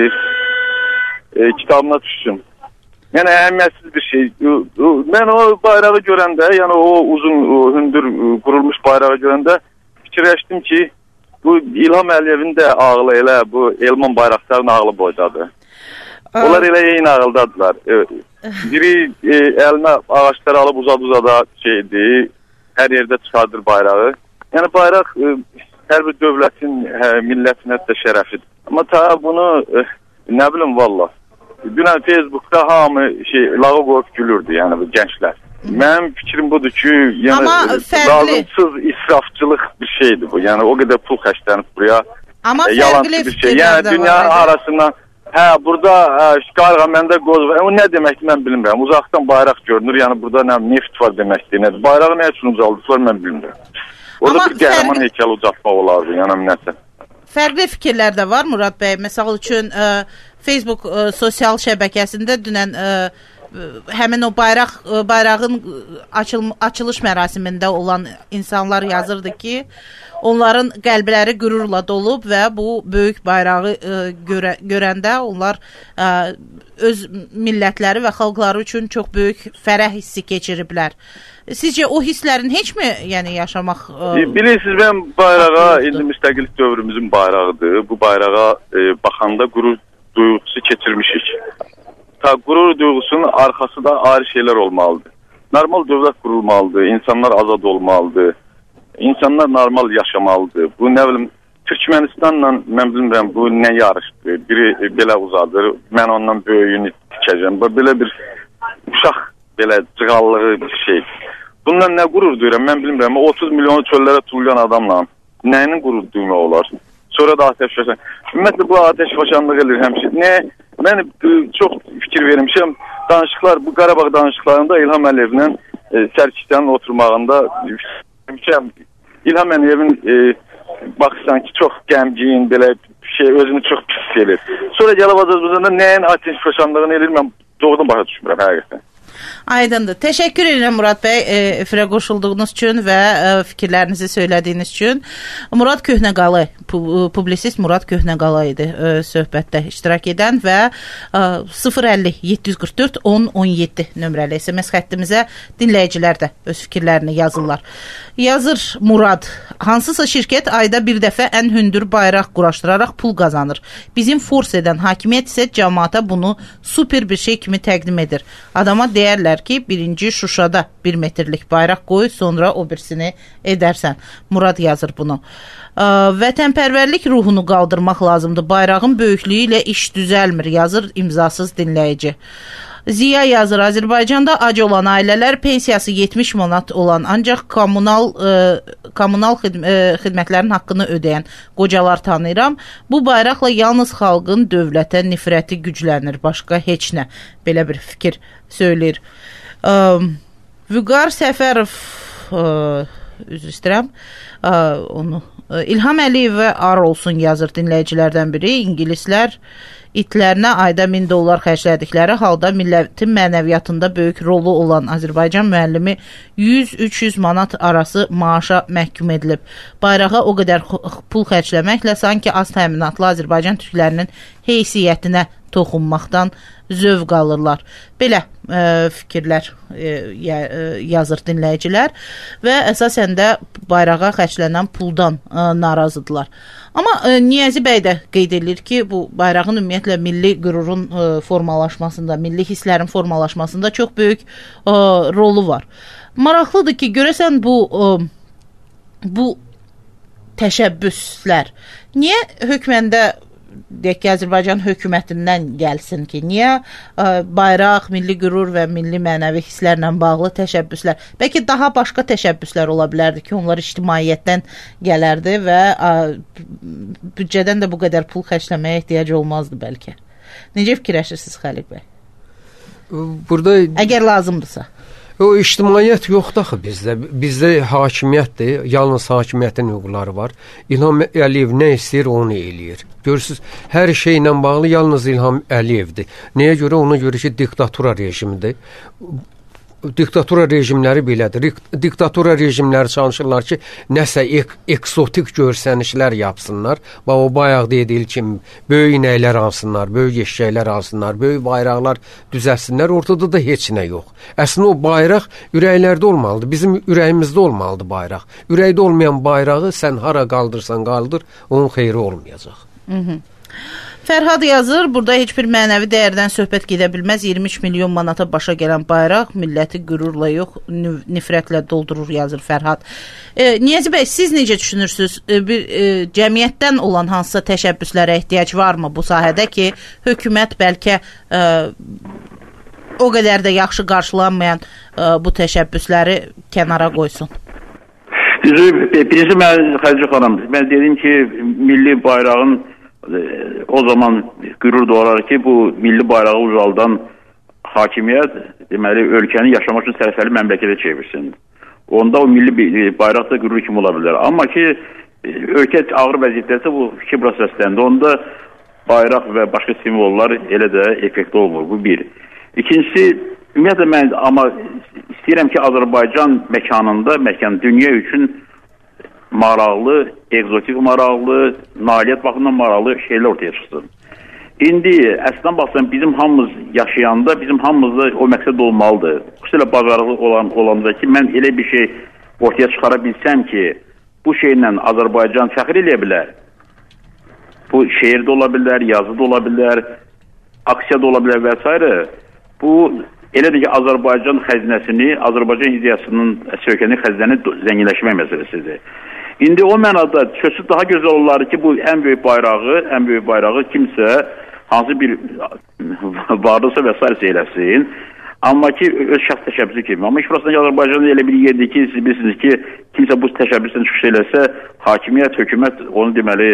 e, kitabına düşsün. Yəni əhəmiyyətsiz bir şey. Mən o bayrağı görəndə, yəni o uzun, o hündür qurulmuş bayrağı görəndə fikirləşdim ki, bu İlham Əliyevin də ağlı elə bu Elman Bayraqdarın ağlı boydadır. Onlar elə eyni ağıldadılar. Biri e, əlinə ağaçları alıb uzad-uzada şeydi, hər yerdə çıxardır bayrağı. Yəni bayraq e, hər bir dövlətin, hə, millətin hətta şərəfidir. Amma ta bunu e, nə bilim valla. Dünən Facebookda hamı şey, lağı qoyub gülürdü, yəni bu gənclər. Mənim fikrim budur ki, yəni lazımsız israfçılıq bir şeydir bu. Yəni o qədər pul xərclənib buraya. Amma e, fərqli bir şey. Yəni dünyanın arasından, hə, burada qarğa məndə qoz var. O nə deməkdir mən bilmirəm. Uzaqdan bayraq görünür, yəni burada nə neft var deməkdir. Nədir? Bayrağı nə üçün ucaldıqlar mən bilmirəm. Orada amma bir qəhrəman fərqli... heykəl ucaltmaq olardı, yəni nəsə. Fərqli fikirlər də var Murad bəy. Məsəl üçün ə, Facebook ə, sosial şəbəkəsində dünən ə, həmin o bayraq ə, bayrağın açıl, açılış mərasimində olan insanlar yazırdı ki, onların qəlbləri qürurla dolub və bu böyük bayrağı ə, görə, görəndə onlar ə, öz millətləri və xalqları üçün çox böyük fərəh hissi keçiriblər. Sizcə o hisslərin heç mi yəni yaşamaq? Ə, Bilirsiniz, mən bayrağa indi müstəqillik dövrümüzün bayrağıdır. Bu bayrağa e, baxanda qürur duyğusu keçirmişik. Ta qürur duyğusunun arxasında ayrı şeylər olmalıdır. Normal dövlət qurulmalıdır, insanlar azad olmalıdır, insanlar normal yaşamalıdır. Bu nə bilim, Türkmenistanla mən bilmirəm, bu nə yarışdır. Biri belə uzadır, mən ondan böyüyünü tikəcəm. Bu belə bir uşaq, belə cığallığı bir şey. Bundan nə qürur duyuram, mən bilmirəm. otuz milyonu çöllərə tullayan adamla nəyinin qürur duymaq olar? sonra da atəşfəşan. Ümumiyyətlə bu atəşfəşanlıq edir həmişə. Nə? Mən çox fikir vermişəm. Danışıqlar, bu Qarabağ danışıqlarında İlham Əliyevlə e, Sərkisyanın oturmağında fikirmişəm. İlham Əliyevin e, baxırsan ki, çox qəmgin, belə şey, özünü çox pis edir. Sonra gəlib Azərbaycanda nəyin atəşfəşanlığını edir, mən doğrudan başa düşmürəm həqiqətən. Aydındır. Təşəkkür edirəm Murad bəy, e, efirə qoşulduğunuz üçün və e, fikirlərinizi söylədiyiniz üçün. Murad Köhnəqalı, publisist Murad Köhnəqalı idi e, söhbətdə iştirak edən və e, sıfır əlli yeddi yüz qırx dörd on on yeddi nömrəli S M S xəttimizə dinləyicilər də öz fikirlərini yazırlar. Yazır Murad, hansısa şirkət ayda bir dəfə ən hündür bayraq quraşdıraraq pul qazanır. Bizim force edən hakimiyyət isə cəmaata bunu super bir şey kimi təqdim edir. Adama deyərlər ki, birinci Şuşada bir metrlik bayraq qoy, sonra o birisini edərsən. Murad yazır bunu. Vətənpərvərlik ruhunu qaldırmaq lazımdır. Bayrağın böyüklüyü ilə iş düzəlmir, yazır imzasız dinləyici. Ziya yazır, Azərbaycanda ac olan ailələr pensiyası yetmiş manat olan, ancaq kommunal e, kommunal xidm e, xidmətlərin haqqını ödəyən qocalar tanıyıram. Bu bayraqla yalnız xalqın dövlətə nifrəti güclənir, başqa heç nə. Belə bir fikir söyləyir. E, Vüqar Səfərov, e, üzr istəyirəm, e, onu e, İlham Əliyevə ar olsun yazır dinləyicilərdən biri. İngilislər itlərinə ayda min dollar xərclədikləri halda millətin mənəviyyatında böyük rolu olan Azərbaycan müəllimi yüz üç yüz manat arası maaşa məhkum edilib. Bayrağa o qədər pul xərcləməklə sanki az təminatlı Azərbaycan türklərinin heysiyyətinə toxunmaqdan zövq alırlar. Belə e, fikirlər e, yazır dinləyicilər və əsasən də bayrağa xərclənən puldan e, narazıdırlar. Amma e, Niyazi bəy də qeyd edir ki, bu bayrağın ümumiyyətlə milli qürurun e, formalaşmasında, milli hisslərin formalaşmasında çox böyük e, rolu var. Maraqlıdır ki, görəsən bu e, bu təşəbbüslər niyə hökməndə deyək ki, Azərbaycan hökumətindən gəlsin ki, niyə ə, bayraq, milli qürur və milli mənəvi hisslərlə bağlı təşəbbüslər, bəlkə daha başqa təşəbbüslər ola bilərdi ki, onlar ictimaiyyətdən gələrdi və ə, büdcədən də bu qədər pul xərcləməyə ehtiyac olmazdı bəlkə. Necə fikirləşirsiniz Xəlil bəy? Burada əgər lazımdırsa. O ictimaiyyət yoxdur axı bizdə. Bizdə hakimiyyətdir, yalnız hakimiyyətin hüquqları var. İlham Əliyev nə istəyir, onu eləyir. Görürsünüz, hər şeylə bağlı yalnız İlham Əliyevdir. Nəyə görə? Ona görə ki, diktatura rejimidir. Diktatura rejimləri belədir. Diktatura rejimləri çalışırlar ki, nəsə ek eksotik görsənişlər yapsınlar. Və o bayaq dediyi kimi, böyük inəklər alsınlar, böyük eşşəklər alsınlar, böyük bayraqlar düzəlsinlər. Ortada da heç nə yox. Əslində o bayraq ürəklərdə olmalıdır. Bizim ürəyimizdə olmalıdır bayraq. Ürəkdə olmayan bayrağı sən hara qaldırsan qaldır, onun xeyri olmayacaq. Hı -hı. Fərhad yazır, burada heç bir mənəvi dəyərdən söhbət gedə bilməz. iyirmi üç milyon manata başa gələn bayraq milləti qürurla yox, nifrətlə doldurur, yazır Fərhad. E, Niyazi bəy, siz necə düşünürsünüz? E, bir e, cəmiyyətdən olan hansısa təşəbbüslərə ehtiyac varmı bu sahədə ki, hökumət bəlkə e, o qədər də yaxşı qarşılanmayan e, bu təşəbbüsləri kənara qoysun? Birinci mən Xədicə xanım, mən dedim ki, milli bayrağın o zaman qürur doğrar ki, bu milli bayrağı ucaldan hakimiyyət deməli ölkəni yaşamaq üçün sərfəli məmləkətə çevirsin. Onda o milli bayraq da qürur kimi ola bilər. Amma ki, ölkə ağır vəziyyətdəsə bu iki prosesləndə onda bayraq və başqa simvollar elə də effektli olmur. Bu bir. İkincisi, ümumiyyətlə mən amma istəyirəm ki, Azərbaycan məkanında, məkan dünya üçün maraqlı, egzotik maraqlı, nailiyyət baxımından maraqlı şeylər ortaya çıxsın. İndi əslən baxsan bizim hamımız yaşayanda, bizim hamımızda o məqsəd olmalıdır. Xüsusilə bacarıqlı olan, olanda ki, mən elə bir şey ortaya çıxara bilsəm ki, bu şeylə Azərbaycan fəxr eləyə bilər. Bu şeirdə ola bilər, yazıda ola bilər, aksiyada ola bilər və s. Bu elədir ki, Azərbaycan xəzinəsini, Azərbaycan ideyasının sökəni xəzinəni zənginləşmək məsələsidir. İndi o mənada sözsüz daha gözəl olar ki, bu ən böyük bayrağı, ən böyük bayrağı kimsə hansı bir varlısa və s. eləsin. Amma ki, öz şəxs təşəbbüsü kimi. Amma iş burasında Azərbaycan'da elə bir yerdir ki, siz bilirsiniz ki, kimsə bu təşəbbüsdən çıxış eləsə, hakimiyyət, hökumət onu deməli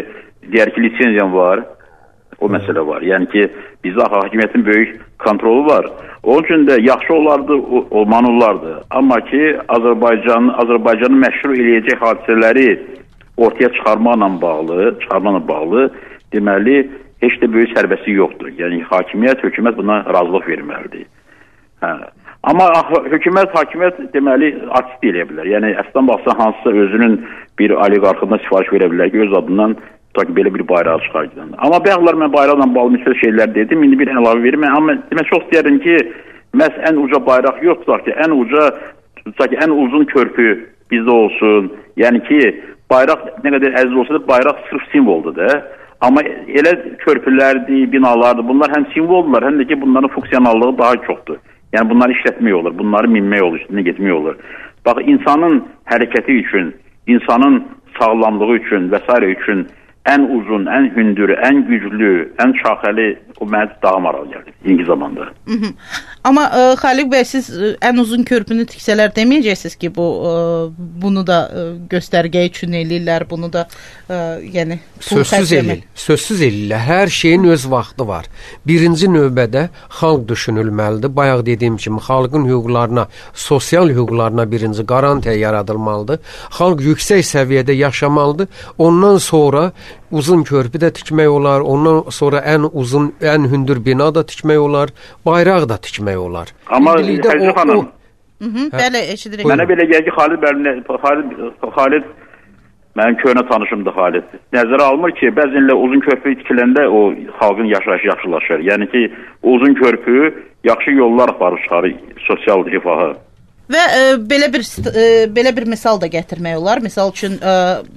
deyər ki, lisenziyan var. O məsələ var. Yəni ki, bizdə hakimiyyətin böyük kontrolu var. Onun üçün də yaxşı olardı, olmalı olardı. Amma ki, Azərbaycan, Azərbaycanı məşhur eləyəcək hadisələri ortaya çıxarmaqla bağlı, çıxarmaqla bağlı, deməli, heç də böyük sərbəsi yoxdur. Yəni, hakimiyyət, hökumət buna razılıq verməlidir. Hə. Amma hökumət, hakimiyyət deməli, artist eləyə bilər. Yəni, əslən baxsa, hansısa özünün bir oliqarxından sifariş verə bilər ki, öz adından tutaq ki, belə bir bayrağı çıxar gidən. Amma bəxtlər mən bayraqla bağlı müsbət şeylər dedim, indi bir əlavə verim. Amma demək çox istəyərdim ki, məhz ən uca bayraq yox, tutaq ki, ən uca, tutaq ki, ən uzun körpü bizdə olsun. Yəni ki, bayraq nə qədər əziz olsa da, bayraq sırf simvoldur da. Amma elə körpülərdir, binalardır, bunlar həm simvoldular, həm də ki, bunların funksiyonallığı daha çoxdur. Yəni, bunları işlətmək olur, bunları minmək olur, üstünə getmək olur. Bax, insanın hərəkəti üçün, insanın sağlamlığı üçün və s. üçün ən uzun, ən hündür, ən güclü, ən şaxəli o mənə daha maraq gəldi ilk zamanda. Hı -hı. Amma ə, Xaliq bəy, siz ə, ən uzun körpünü tiksələr deməyəcəksiniz ki, bu ə, bunu da ə, göstərgə üçün eləyirlər, bunu da ə, yəni sözsüz eləyirlər. Sözsüz eləyirlər. Hər şeyin öz vaxtı var. Birinci növbədə xalq düşünülməlidir. Bayaq dediyim kimi, xalqın hüquqlarına, sosial hüquqlarına birinci qarantiya yaradılmalıdır. Xalq yüksək səviyyədə yaşamalıdır. Ondan sonra uzun körpü də tikmək olar, ondan sonra ən uzun, ən hündür bina da tikmək olar, bayraq da tikmək olar. Amma Xəlcə xanım, bəli, eşidirik. Mənə belə gəlir ki, Xalid bəlim, Xalid, Xalid mənim köhnə tanışımdır Xalid. Nəzərə almır ki, bəzənlə uzun körpü tikiləndə o xalqın yaşayışı yaxşılaşır. Yəni ki, uzun körpü yaxşı yollar aparır çıxarır sosial rifahı. Və e, belə bir e, belə bir misal da gətirmək olar. Misal üçün e,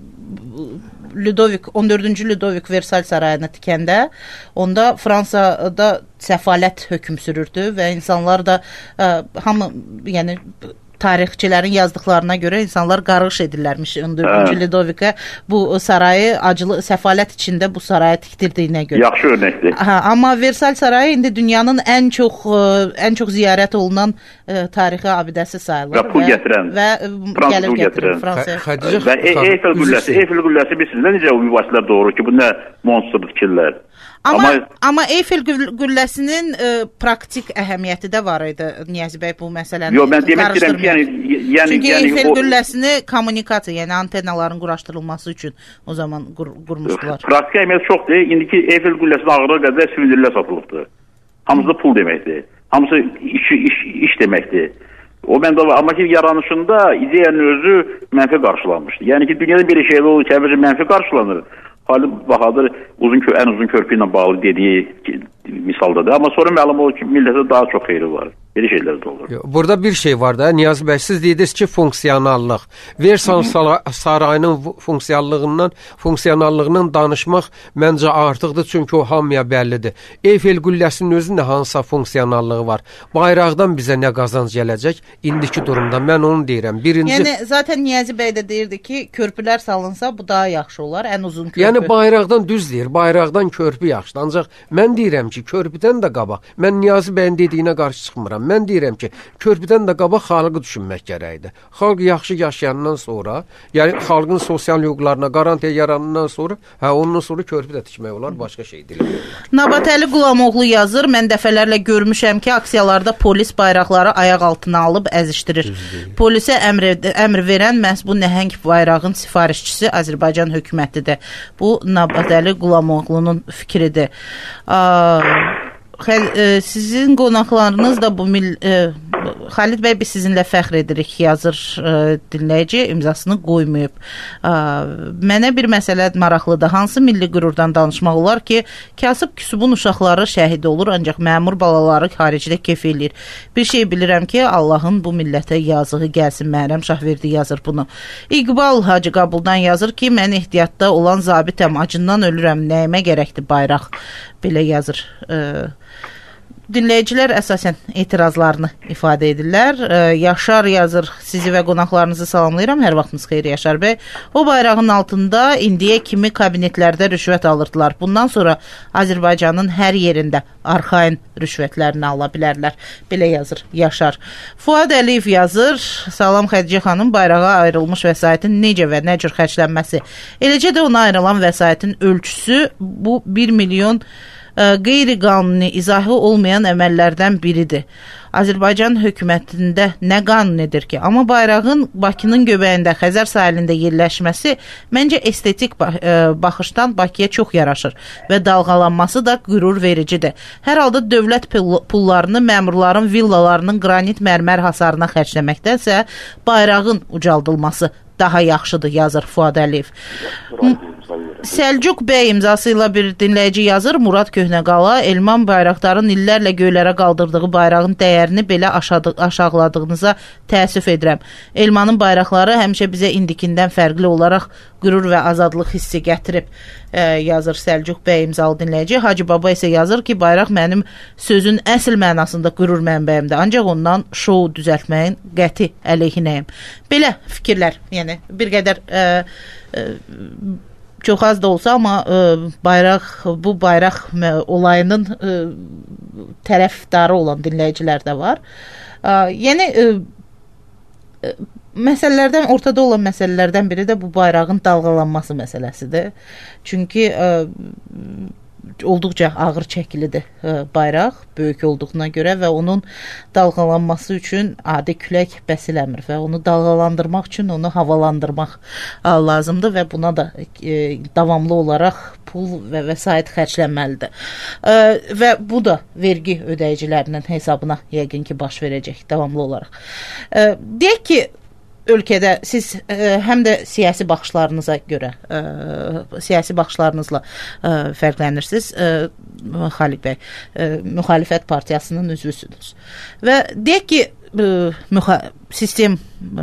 Ludovik, on dördüncü Ludovik Versal sarayını tikəndə, onda Fransada səfalət hökm sürürdü və insanlar da ə, hamı, yəni tarixçilərin yazdıqlarına görə insanlar qarğış edirlərmiş on dördüncü Ludovikə bu sarayı acılı səfalət içində bu sarayı tikdirdiyinə görə. Yaxşı örnəkdir. Ha, amma Versal sarayı indi dünyanın ən çox ən çox ziyarət olunan ə, tarixi abidəsi sayılır və pul gətirən və gəlir gətirən Fransaya. Və Eyfel qülləsi, Eyfel qülləsi bilirsiniz necə o mübahisələr doğru ki, bu nə monster tikirlər. Amma, amma, amma Eyfel qülləsinin ə, praktik əhəmiyyəti də var idi, Niyazi bəy, bu məsələni Yox, mən demək istəyirəm ki, yəni, yəni, çünki yəni, Eyfel o... qülləsini kommunikasiya, yəni antenaların quraşdırılması üçün o zaman qur qurmuşdular. Praktik əhəmiyyəti çoxdur. İndiki Eyfel qülləsinin ağırlığı qədər silindirlər satılıbdır. Hamısı pul deməkdir. Hamısı iş, iş, iş deməkdir. O məndə var. Amma ki, yaranışında ideyanın özü mənfi qarşılanmışdı. Yəni ki, dünyada bir şeylər olur ki, əvvəlcə mənfi qarşılanır. Xalid Bahadır uzun ən uzun körpü ilə bağlı dediyi misaldadır. Amma sonra məlum olur ki, millətə daha çox xeyri var. Belə şeylər də olur. Burada bir şey var da, Niyazi bəy, siz dediniz ki, funksionallıq. Versal sarayının funksiyallığından, funksionallığından danışmaq məncə artıqdır, çünki o hamıya bəllidir. Eyfel qülləsinin özündə hansısa funksiyonallığı var. Bayraqdan bizə nə qazanc gələcək? İndiki durumda mən onu deyirəm. Birinci... Yəni, zaten Niyazi bəy də deyirdi ki, körpülər salınsa bu daha yaxşı olar, ən uzun körpü. Yəni, bayraqdan düz deyir, bayraqdan körpü yaxşıdır. Ancaq mən deyirəm ki, körpüdən də qabaq, mən Niyazi bəyin dediyinə qarşı çıxmıram. Mən deyirəm ki, körpüdən də qabaq xalqı düşünmək gərəkdir. Xalq yaxşı yaşayandan sonra, yəni xalqın sosial hüquqlarına qarantiya yaranandan sonra, hə, ondan sonra körpü də tikmək olar, başqa şey deyilir. Nabatəli Qulamoğlu yazır, mən dəfələrlə görmüşəm ki, aksiyalarda polis bayraqları ayaq altına alıb əzişdirir. Polisə əmr, əmr verən məhz bu nəhəng bayrağın sifarişçisi Azərbaycan hökumətidir. Bu, Nabatəli Qulamoğlunun fikridir. Aa... Xəl, e, sizin qonaqlarınız da bu mil, e, Xalid bəy, biz sizinlə fəxr edirik, yazır e, dinləyici, imzasını qoymayıb. E, mənə bir məsələ maraqlıdır. Hansı milli qürurdan danışmaq olar ki, kasıb küsubun uşaqları şəhid olur, ancaq məmur balaları xaricdə kef eləyir. Bir şey bilirəm ki, Allahın bu millətə yazığı gəlsin, Məhrəm Şahverdi yazır bunu. İqbal Hacı Qabuldan yazır ki, mən ehtiyatda olan zabitəm, acından ölürəm, nəyimə gərəkdir bayraq, belə yazır. E, dinləyicilər əsasən etirazlarını ifadə edirlər. E, Yaşar yazır, sizi və qonaqlarınızı salamlayıram. Hər vaxtınız xeyir Yaşar bəy. O bayrağın altında indiyə kimi kabinetlərdə rüşvət alırdılar. Bundan sonra Azərbaycanın hər yerində arxain rüşvətlərini ala bilərlər. Belə yazır Yaşar. Fuad Əliyev yazır, salam Xədicə xanım, bayrağa ayrılmış vəsaitin necə və nə cür xərclənməsi, eləcə də ona ayrılan vəsaitin ölçüsü bu bir milyon qeyri-qanuni, izahı olmayan əməllərdən biridir. Azərbaycan hökumətində nə qanunidir ki? Amma bayrağın Bakının göbəyində, Xəzər sahilində yerləşməsi məncə estetik baxışdan Bakıya çox yaraşır və dalğalanması da qürur vericidir. Hər halda dövlət pullarını məmurların villalarının qranit mərmər hasarına xərcləməkdənsə bayrağın ucaldılması daha yaxşıdır, yazır Fuad Əliyev. Səlcuq bəy imzası ilə bir dinləyici yazır, Murad Köhnəqala, Elman Bayraqdarın illərlə göylərə qaldırdığı bayrağın dəyərini belə aşağı, aşağıladığınıza təəssüf edirəm. Elmanın bayraqları həmişə bizə indikindən fərqli olaraq qürur və azadlıq hissi gətirib, e, yazır Səlcuq bəy imzalı dinləyici. Hacı Baba isə yazır ki, bayraq mənim sözün əsl mənasında qürur mənbəyimdir, ancaq ondan şou düzəltməyin qəti əleyhinəyim. Belə fikirlər, yəni bir qədər e, e, çox az da olsa, amma e, bayraq, bu bayraq olayının e, tərəfdarı olan dinləyicilər də var. E, yəni e, e, məsələlərdən, ortada olan məsələlərdən biri də bu bayrağın dalğalanması məsələsidir. Çünki e, olduqca ağır çəkilidir e, bayraq, böyük olduğuna görə və onun dalğalanması üçün adi külək bəs eləmir və onu dalğalandırmaq üçün onu havalandırmaq e, lazımdır və buna da e, davamlı olaraq pul və vəsait xərclənməlidir. E, və bu da vergi ödəyicilərinin hesabına yəqin ki baş verəcək davamlı olaraq. E, deyək ki, ölkədə siz ə, həm də siyasi baxışlarınıza görə, ə, siyasi baxışlarınızla ə, fərqlənirsiniz. Ə, Xaliq bəy, ə, müxalifət partiyasının üzvüsünüz. Və deyək ki, ə, müxa sistem ə,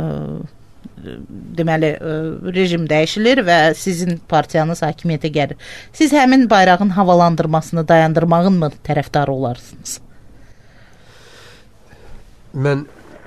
deməli ə, rejim dəyişilir və sizin partiyanız hakimiyyətə gəlir. Siz həmin bayrağın havalandırmasını dayandırmağın mı tərəfdarı olarsınız? Mən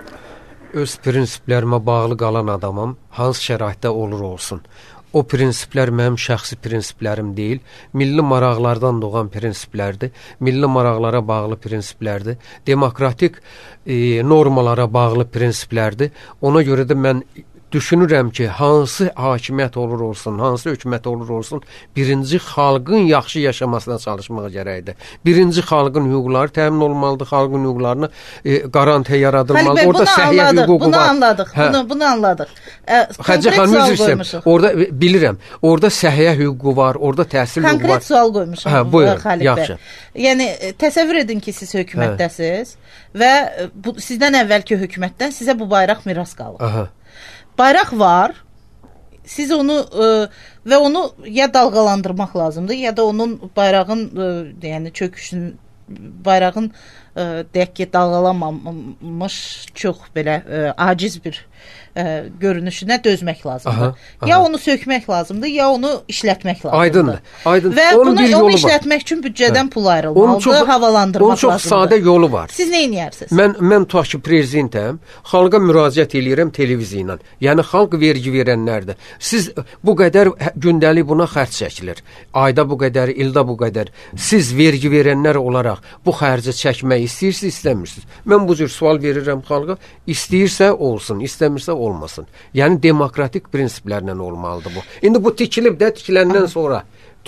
öz prinsiplərimə bağlı qalan adamam, hansı şəraitdə olur olsun. O prinsiplər mənim şəxsi prinsiplərim deyil, milli maraqlardan doğan prinsiplərdir, milli maraqlara bağlı prinsiplərdir, demokratik e, normalara bağlı prinsiplərdir. Ona görə də mən düşünürəm ki, hansı hakimiyyət olur olsun, hansı hökumət olur olsun, birinci xalqın yaxşı yaşamasına çalışmağa gərəkdir. Birinci xalqın hüquqları təmin olmalıdır, xalqın hüquqlarını e, garantiya yaradılmalıdır. Orada səhiyyə hüququ bunu var. Anladıq, hə. bunu, bunu anladıq. Xədicə xanım, üzr istəyirəm. Orada bilirəm, orada səhiyyə hüququ var, orada təhsil hüququ var. Konkret sual qoymuşam. Hə, buyurun, yaxşı. Yəni, təsəvvür edin ki, siz hökumətdəsiz hə. və bu, sizdən əvvəlki hökumətdən sizə bu bayraq miras qalır. Aha. Bayraq var, siz onu ə, və onu ya dalğalandırmaq lazımdır, ya da onun bayrağın ə, yəni çöküşün, bayrağın ə, deyək ki, dalğalanmamış çox belə ə, aciz bir ə, görünüşünə dözmək lazımdır. Aha, aha. Ya onu sökmək lazımdır, ya onu işlətmək lazımdır. Aydındır. Aydın. Və onun bunu, bir onu yolu işlətmək üçün büdcədən hə. pul ayrılmalıdır, çox, havalandırmaq lazımdır. Onun çox sadə yolu var. Siz nə edərsiniz? Mən, mən tutaq ki, prezidentəm, xalqa müraciət edirəm televiziya ilə. Yəni, xalq vergi verənlərdir. Siz bu qədər gündəlik buna xərc çəkilir. Ayda bu qədər, ildə bu qədər. Siz vergi verənlər olaraq bu xərci çəkmək istəyirsiniz, istəmirsiniz. Mən bu cür sual verirəm xalqa. İstəyirsə olsun, istəmirsə olmasın. Yəni demokratik prinsiplərlə olmalıdır bu. İndi bu tikilib də tikiləndən sonra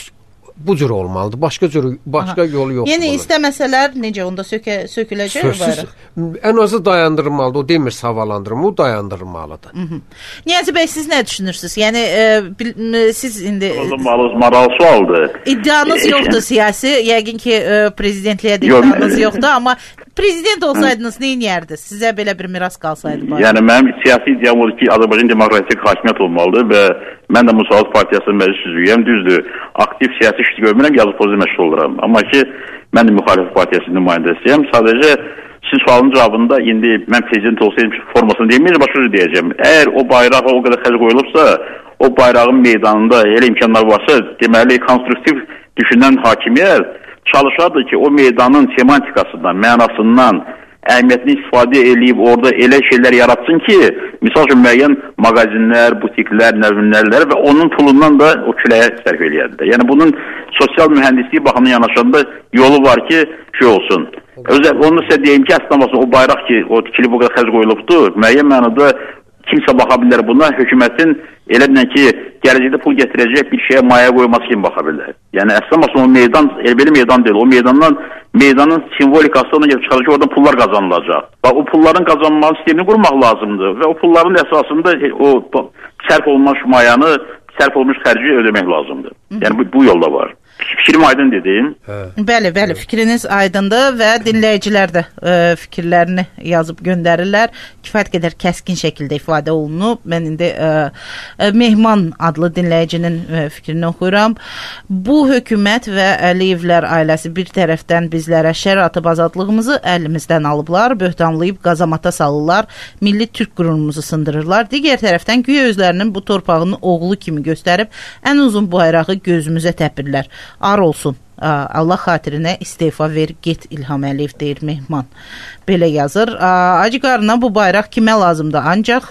bu cür olmalıdır. Başqa cür, başqa Aha. yolu yoxdur. Yəni istəməsələr necə onda sökə, söküləcək bayraq? Ən azı dayandırmalıdır. O demir havalandırma, o dayandırmalıdır. Hı -hı. Niyazi bəy, siz nə düşünürsünüz? Yəni e, siz indi maral sualdır. İddianız yoxdur siyasi. Yəqin ki e, prezidentliyə də iddianız yoxdur, amma prezident olsaydınız nə edərdiniz? Sizə belə bir miras qalsaydı bayraq. Yəni mənim siyasi iddiam odur ki, Azərbaycan demokratik hakimiyyət olmalıdır və mən də Müsavat Partiyasının məclis üzvüyəm. Düzdür, aktiv siyasi iş görmürəm, yazı pozisiya məşğul oluram. Amma ki, mən də müxalifət partiyasının nümayəndəsiyəm. Sadəcə sizin sualın cavabında indi mən prezident olsaydım formasını deyilməyəcəm, başqa cür deyəcəm. Əgər o bayrağa o qədər xərc qoyulubsa, o bayrağın meydanında elə imkanlar varsa, deməli konstruktiv düşünən hakimiyyət çalışardı ki, o meydanın semantikasından, mənasından, əhəmiyyətini istifadə edib orada elə şeylər yaratsın ki, misal üçün müəyyən mağazinlər, butiklər, nəvinlərlər və onun pulundan da o küləyə sərf eləyədir. Yəni bunun sosial mühəndisliyi baxımından yanaşanda yolu var ki, şey olsun. Özə, onu sizə deyim ki, əslində o bayraq ki, o tikili bu qədər xərc qoyulubdur, müəyyən mənada kimsə baxa bilər buna, hökumətin elə bilən ki, gələcəkdə pul gətirəcək bir şeyə maya qoyması kimi baxa bilər. Yəni əslində o meydan, elə meydan deyil, o meydandan meydanın simvolikası ona gəlib çıxarır ki, oradan pullar qazanılacaq. Və o pulların qazanılması sistemini qurmaq lazımdır və o pulların əsasında o sərf olmuş mayanı, sərf olmuş xərci ödəmək lazımdır. Yəni bu, bu yolda var. Fikrim aydın dedim. Hə. Bəli, bəli, fikriniz aydındır və dinləyicilər də ə, fikirlərini yazıb göndərirlər. Kifayət qədər kəskin şəkildə ifadə olunub. Mən indi ə, ə, Mehman adlı dinləyicinin ə, fikrini oxuyuram. Bu hökumət və Əliyevlər ailəsi bir tərəfdən bizlərə şər atıb azadlığımızı əlimizdən alıblar, böhtanlayıb qazamata salırlar, milli türk qürurumuzu sındırırlar. Digər tərəfdən güya özlərinin bu torpağının oğlu kimi göstərib ən uzun bayrağı gözümüzə təpirlər. Ar olsun, Allah xatirinə istefa ver, get İlham Əliyev, deyir Mehman. Belə yazır. Acı qarına bu bayraq kimə lazımdır? Ancaq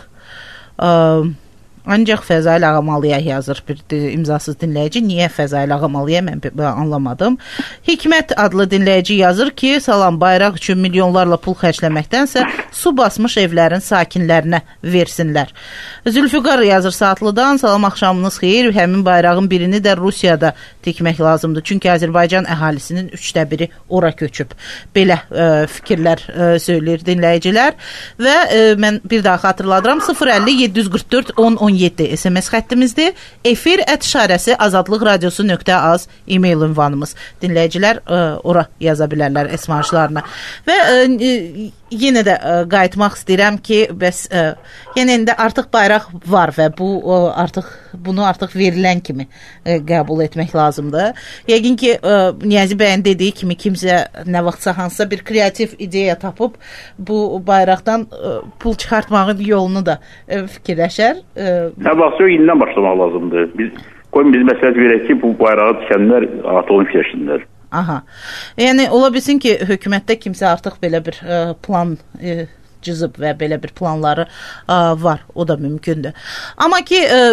ancaq Fəzail Ağamalıya yazır bir imzasız dinləyici. Niyə Fəzail Ağamalıya mən anlamadım. Hikmət adlı dinləyici yazır ki, salam, bayraq üçün milyonlarla pul xərcləməkdənsə su basmış evlərin sakinlərinə versinlər. Zülfüqar yazır Saatlıdan, salam, axşamınız xeyir, həmin bayrağın birini də Rusiyada tikmək lazımdır. Çünki Azərbaycan əhalisinin üçdə biri ora köçüb. Belə ə, fikirlər ə, söyləyir dinləyicilər və ə, mən bir daha xatırladıram, sıfır əlli yeddi yüz qırx dörd on on yeddi S M S xəttimizdir. Efir ət işarəsi azadlıq radiosu nöqtə az e-mail ünvanımız. Dinləyicilər ə, ora yaza bilərlər esmançlarına. Və ə, yenə də ə, qayıtmaq istəyirəm ki, bəs ə, yenə indi artıq bayraq var və bu ə, artıq bunu artıq verilən kimi ə, qəbul etmək lazımdır. Yəqin ki, ə, Niyazi bəyin dediyi kimi kimsə nə vaxtsa hansısa bir kreativ ideya tapıb bu bayraqdan ə, pul çıxartmağın yolunu da ə, fikirləşər. Ə, Nə vaxtsa indidən başlamaq lazımdır. Biz qoyun biz məsləhət verək ki, bu bayrağı tikənlər artıq onu fikirləşsinlər. Aha. Yəni ola bilsin ki, hökumətdə kimsə artıq belə bir ə, plan ə, cızıb və belə bir planları ə, var. O da mümkündür. Amma ki ə,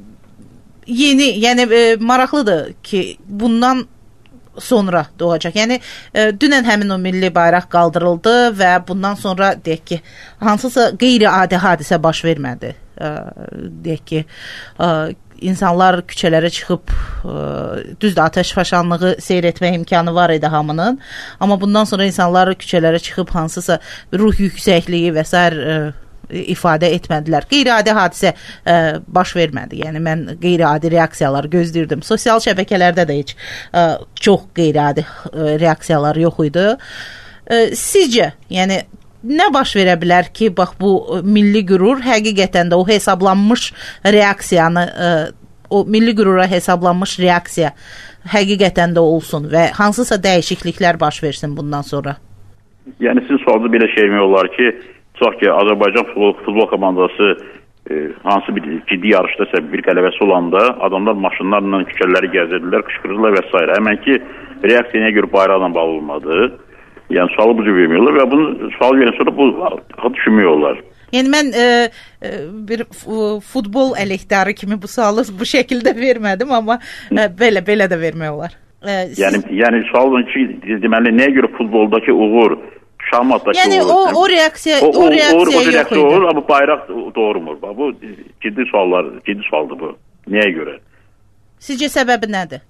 yeni, yəni ə, maraqlıdır ki, bundan sonra doğacaq. Yəni ə, dünən həmin o milli bayraq qaldırıldı və bundan sonra deyək ki, hansısa qeyri-adi hadisə baş vermədi. Ə, deyək ki, ə, insanlar küçələrə çıxıb ə, düzdür, atəş faşanlığı seyr etmək imkanı var idi hamının, amma bundan sonra insanlar küçələrə çıxıb hansısa ruh yüksəkliyi və s. Ə, ifadə etmədilər. Qeyri-adi hadisə ə, baş vermədi. Yəni mən qeyri-adi reaksiyalar gözləyirdim. Sosial şəbəkələrdə də heç ə, çox qeyri-adi ə, reaksiyalar yox idi. Ə, sizcə, yəni nə baş verə bilər ki, bax bu milli qürur həqiqətən də o hesablanmış reaksiyanı, ə, o milli qürura hesablanmış reaksiya həqiqətən də olsun və hansısa dəyişikliklər baş versin bundan sonra? Yəni sizin sualda belə şey mi olar ki, tutaq ki, Azərbaycan futbol, futbol komandası e, hansı bir ciddi yarışdasa bir qələbəsi olanda adamlar maşınlarla küçələri gəzirdirlər, qışqırırlar və s. Həmən ki, reaksiyaya görə bayraqla bağlı olmadı. Yəni sualı bu cür vermiyorlar və bunu sual verən sonra bu düşünmüyorlar. Yəni mən e, e, bir futbol əleyhdarı kimi bu sualı bu şəkildə vermədim, amma e, belə belə də vermiyorlar. E, siz... Yəni yəni sualın ki, deməli nəyə görə futboldakı uğur Şahmatdakı yəni olur. o o reaksiya o, o, o reaksiya o, yox idi. Olur, amma bayraq doğurmur. Bu ciddi suallar, ciddi sualdır bu. Nəyə görə? Sizcə səbəbi nədir?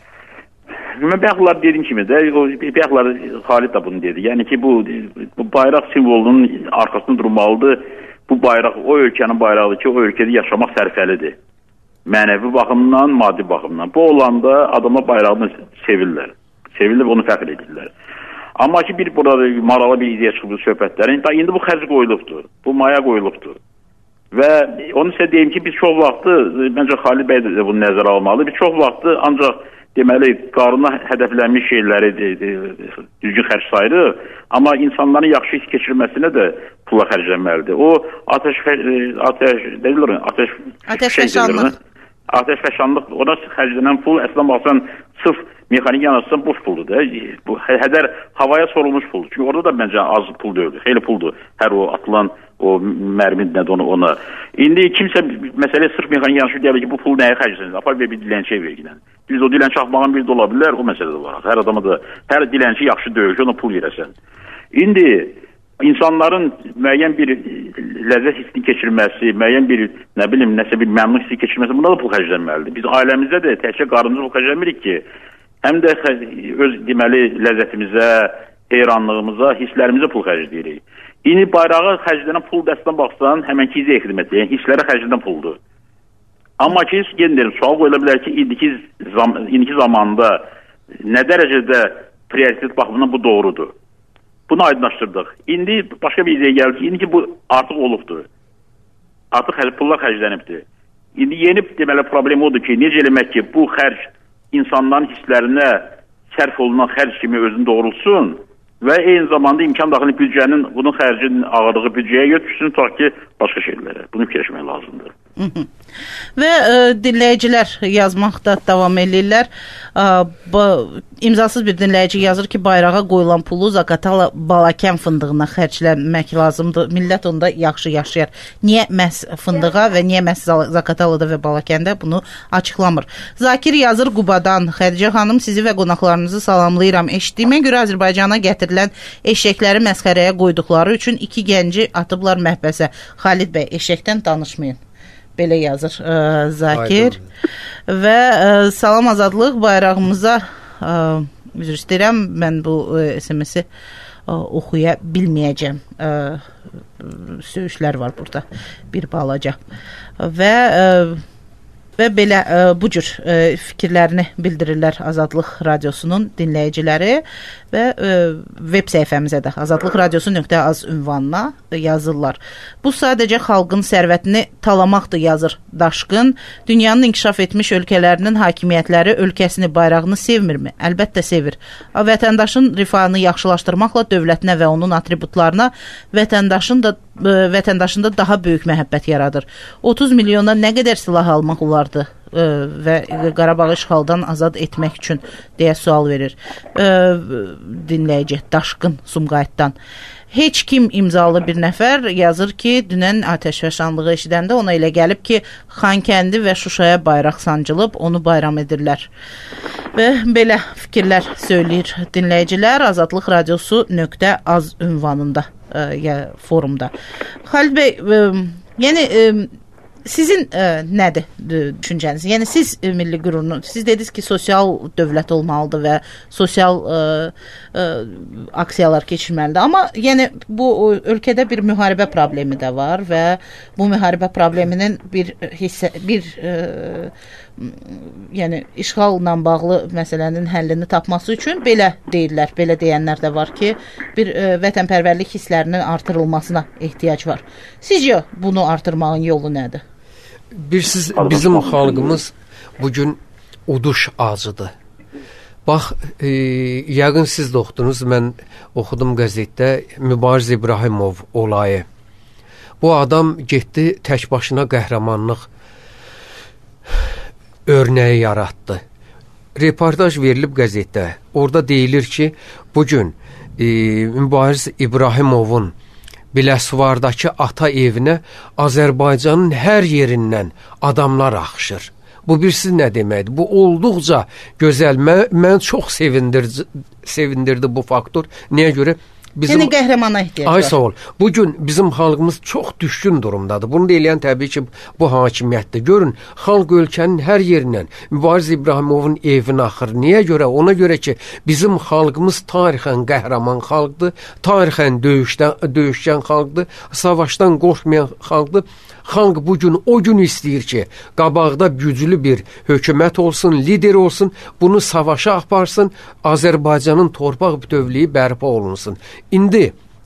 Mən bəxtlar dediyim kimi də, o bəxtlar Xalid də bunu dedi. Yəni ki, bu, bu bayraq simvolunun arxasında durmalıdır. Bu bayraq o ölkənin bayrağıdır ki, o ölkədə yaşamaq sərfəlidir. Mənəvi baxımdan, maddi baxımdan. Bu olanda adamlar bayrağını sevirlər. Sevirlər və onu fəxr edirlər. Amma ki, bir burada maraqlı bir ideya çıxıb söhbətlərin, da indi bu xərc qoyulubdur. Bu maya qoyulubdur. Və onu sizə deyim ki, biz çox vaxtı, məncə Xalid bəy də bunu nəzərə almalı. Biz çox vaxtı ancaq deməli, qarına hədəflənmiş şeyləri düzgün xərc sayırıq, amma insanların yaxşı his keçirməsinə də pula xərclənməlidir. O ateş, ateş, deyirlər, ateş, ateş fəşanlıq. Ateş fəşanlıq, ona xərclənən pul əslən baxsan sırf mexanik yanaşsan boş puldur da. Bu hədər havaya sorulmuş puldur. Çünki orada da məncə az pul deyil. Xeyli puldur. Hər o atılan o mərmi nədir onu ona. İndi kimsə məsələ sırf mexanik yanaşı deyir ki, bu pul nəyə xərclənir? Apar bir dilənçiyə vergilən. Biz o dilənçi axmağın bir də ola bilər, o məsələdə var. Hər adama da, hər dilənçi yaxşı döyüş, ona pul verəsən. İndi insanların müəyyən bir ləzzət hissini keçirməsi, müəyyən bir, nə bilim, nəsə bir məmnun hissi keçirməsi, buna da pul xərclənməlidir. Biz ailəmizdə də təkcə qarınızı pul xərclənmirik ki, həm də öz deməli ləzzətimizə, heyranlığımıza, hisslərimizə pul xərcləyirik. İndi bayrağa xərclənən pul dəstdən baxsan, həmənki izə xidməti, yəni hisslərə xərclənən puldur. Amma ki, yenə deyirəm, sual qoyula bilər ki, indiki, zam indiki zamanda nə dərəcədə prioritet baxımından bu doğrudur. Bunu aydınlaşdırdıq. İndi başqa bir izəyə gəlir ki, indiki bu artıq olubdur. Artıq pullar xərclənibdir. İndi yeni deməli problem odur ki, necə eləmək ki, bu xərc insanların hisslərinə sərf olunan xərc kimi özünü doğrulsun və eyni zamanda imkan daxili büdcənin, bunun xərcinin ağırlığı büdcəyə götürsün, tutaq ki, başqa şeylərə. Bunu fikirləşmək lazımdır. Hı -hı. Və ə, dinləyicilər yazmaqda davam edirlər. Ə, imzasız bir dinləyici yazır ki, bayrağa qoyulan pulu Zaqatala Balakən fındığına xərcləmək lazımdır. Millət onda yaxşı yaşayar. Niyə məhz fındığa və niyə məhz Zaqatalada və Balakəndə bunu açıqlamır? Zakir yazır Qubadan. Xədicə xanım, sizi və qonaqlarınızı salamlayıram. Eşitdiyimə görə Azərbaycana gətirilən eşəkləri məsxərəyə qoyduqları üçün iki gənci atıblar məhbəsə. Xalid bəy, eşəkdən danışmayın. Belə yazır ə, Zakir. Aydın. Və ə, salam azadlıq bayrağımıza ə, üzr istəyirəm, mən bu ə, S M S-i oxuya bilməyəcəm. Ə, söyüşlər var burada. Bir balaca. Və ə, və belə ə, bu cür ə, fikirlərini bildirirlər Azadlıq Radiosunun dinləyiciləri və ə, web səhifəmizə də azadlıq radiosu nöqtə az ünvanına yazırlar. Bu sadəcə xalqın sərvətini talamaqdır, yazır Daşqın. Dünyanın inkişaf etmiş ölkələrinin hakimiyyətləri ölkəsini, bayrağını sevmirmi? Əlbəttə sevir. Vətəndaşın rifahını yaxşılaşdırmaqla dövlətinə və onun atributlarına vətəndaşın da ə, vətəndaşında daha böyük məhəbbət yaradır. otuz milyona nə qədər silah almaq olardı ə, və Qarabağı işğaldan azad etmək üçün deyə sual verir ə, dinləyici Daşqın Sumqayıtdan. Heç kim imzalı bir nəfər yazır ki, dünən atəşfəşanlığı eşidəndə ona elə gəlib ki, Xankəndi və Şuşaya bayraq sancılıb, onu bayram edirlər. Və belə fikirlər söyləyir dinləyicilər Azadlıq Radiosu nöqtə az ünvanında ə, ya, forumda. Xalid bəy, ə, yəni ə, sizin ə, nədir düşüncəniz? Yəni siz ə, milli qürurunu, siz dediniz ki, sosial dövlət olmalıdır və sosial ə, ə, aksiyalar keçirməlidir. Amma yəni bu ölkədə bir müharibə problemi də var və bu müharibə probleminin bir hissə, bir ə, yəni işğalla bağlı məsələnin həllini tapması üçün belə deyirlər, belə deyənlər də var ki, bir ə, vətənpərvərlik hisslərinin artırılmasına ehtiyac var. Sizcə bunu artırmağın yolu nədir? Bir siz, bizim xalqımız bugün uduş acıdır. Bax, e, yəqin siz də oxudunuz, mən oxudum qəzetdə Mübariz İbrahimov olayı. Bu adam getdi, tək başına qəhrəmanlıq örnəyi yaratdı. Reportaj verilib qəzetdə. Orada deyilir ki, bugün e, Mübariz İbrahimovun Biləsuvardakı ata evinə Azərbaycanın hər yerindən adamlar axışır. Bu bir siz nə deməkdir? Bu olduqca gözəl. Mən, mən çox sevindirdi, sevindirdi bu faktor. Niyə görə? Bizim, yəni qəhrəmana ehtiyac var. Ay sağ ol. Bugün bizim xalqımız çox düşkün durumdadır. Bunu da eləyən təbii ki, bu hakimiyyətdir. Görün, xalq ölkənin hər yerindən Mübariz İbrahimovun evinə axır. Niyə görə? Ona görə ki, bizim xalqımız tarixən qəhrəman xalqdır, tarixən döyüşdən, döyüşkən xalqdır, savaşdan qorxmayan xalqdır. Xalq bugün o gün istəyir ki, qabaqda güclü bir hökumət olsun, lider olsun, bunu savaşa aparsın, Azərbaycanın torpaq bütövlüyü bərpa olunsun. İndi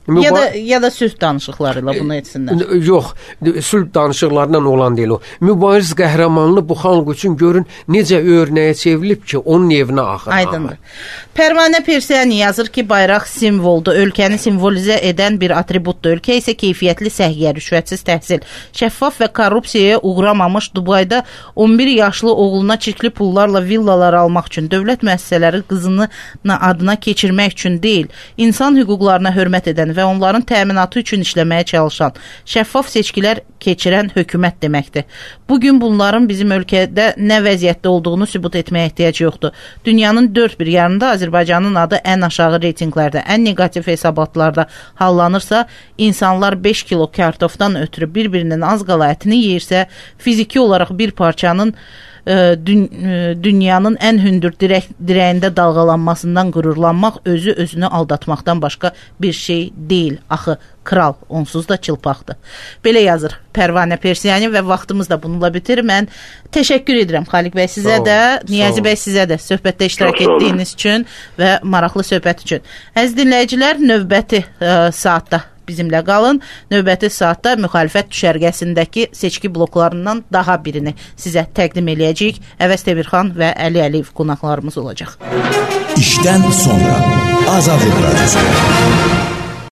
Müba ya da ya da sülh danışıqları ilə bunu etsinlər. Yox, sülh danışıqlarından olan deyil o. Mübariz qəhrəmanlığı bu xalq üçün görün necə örnəyə çevrilib ki, onun evinə axır. Aydındır. Pərvanə Persiyani yazır ki, bayraq simvoldur, ölkəni simvolizə edən bir atributdur. Ölkə isə keyfiyyətli səhiyyə, rüşvətsiz təhsil, şəffaf və korrupsiyaya uğramamış Dubayda on bir yaşlı oğluna çirkli pullarla villalar almaq üçün, dövlət müəssisələri qızını adına keçirmək üçün deyil, insan hüquqlarına hörmət edən və onların təminatı üçün işləməyə çalışan, şəffaf seçkilər keçirən hökumət deməkdir. Bugün bunların bizim ölkədə nə vəziyyətdə olduğunu sübut etməyə ehtiyac yoxdur. Dünyanın dörd bir yanında Azərbaycanın adı ən aşağı reytinqlərdə, ən negativ hesabatlarda hallanırsa, insanlar beş kilo kartofdan ötürü bir-birinin az qala ətini yeyirsə, fiziki olaraq bir parçanın Dün, dünyanın ən hündür dirək, dirəyində dalğalanmasından qürurlanmaq özü özünü aldatmaqdan başqa bir şey deyil. Axı, kral onsuz da çılpaqdır. Belə yazır Pərvanə Persiyani və vaxtımız da bununla bitir. Mən təşəkkür edirəm Xaliq bəy sizə də, Niyazi bəy sizə də söhbətdə iştirak etdiyiniz üçün və maraqlı söhbət üçün. Əziz dinləyicilər, növbəti ə, saatda bizimlə qalın. Növbəti saatda müxalifət düşərgəsindəki seçki bloklarından daha birini sizə təqdim eləyəcəyik. Əvəz Temirxan və Əli Əliyev qonaqlarımız olacaq. İşdən sonra Azadlıq Radiosu.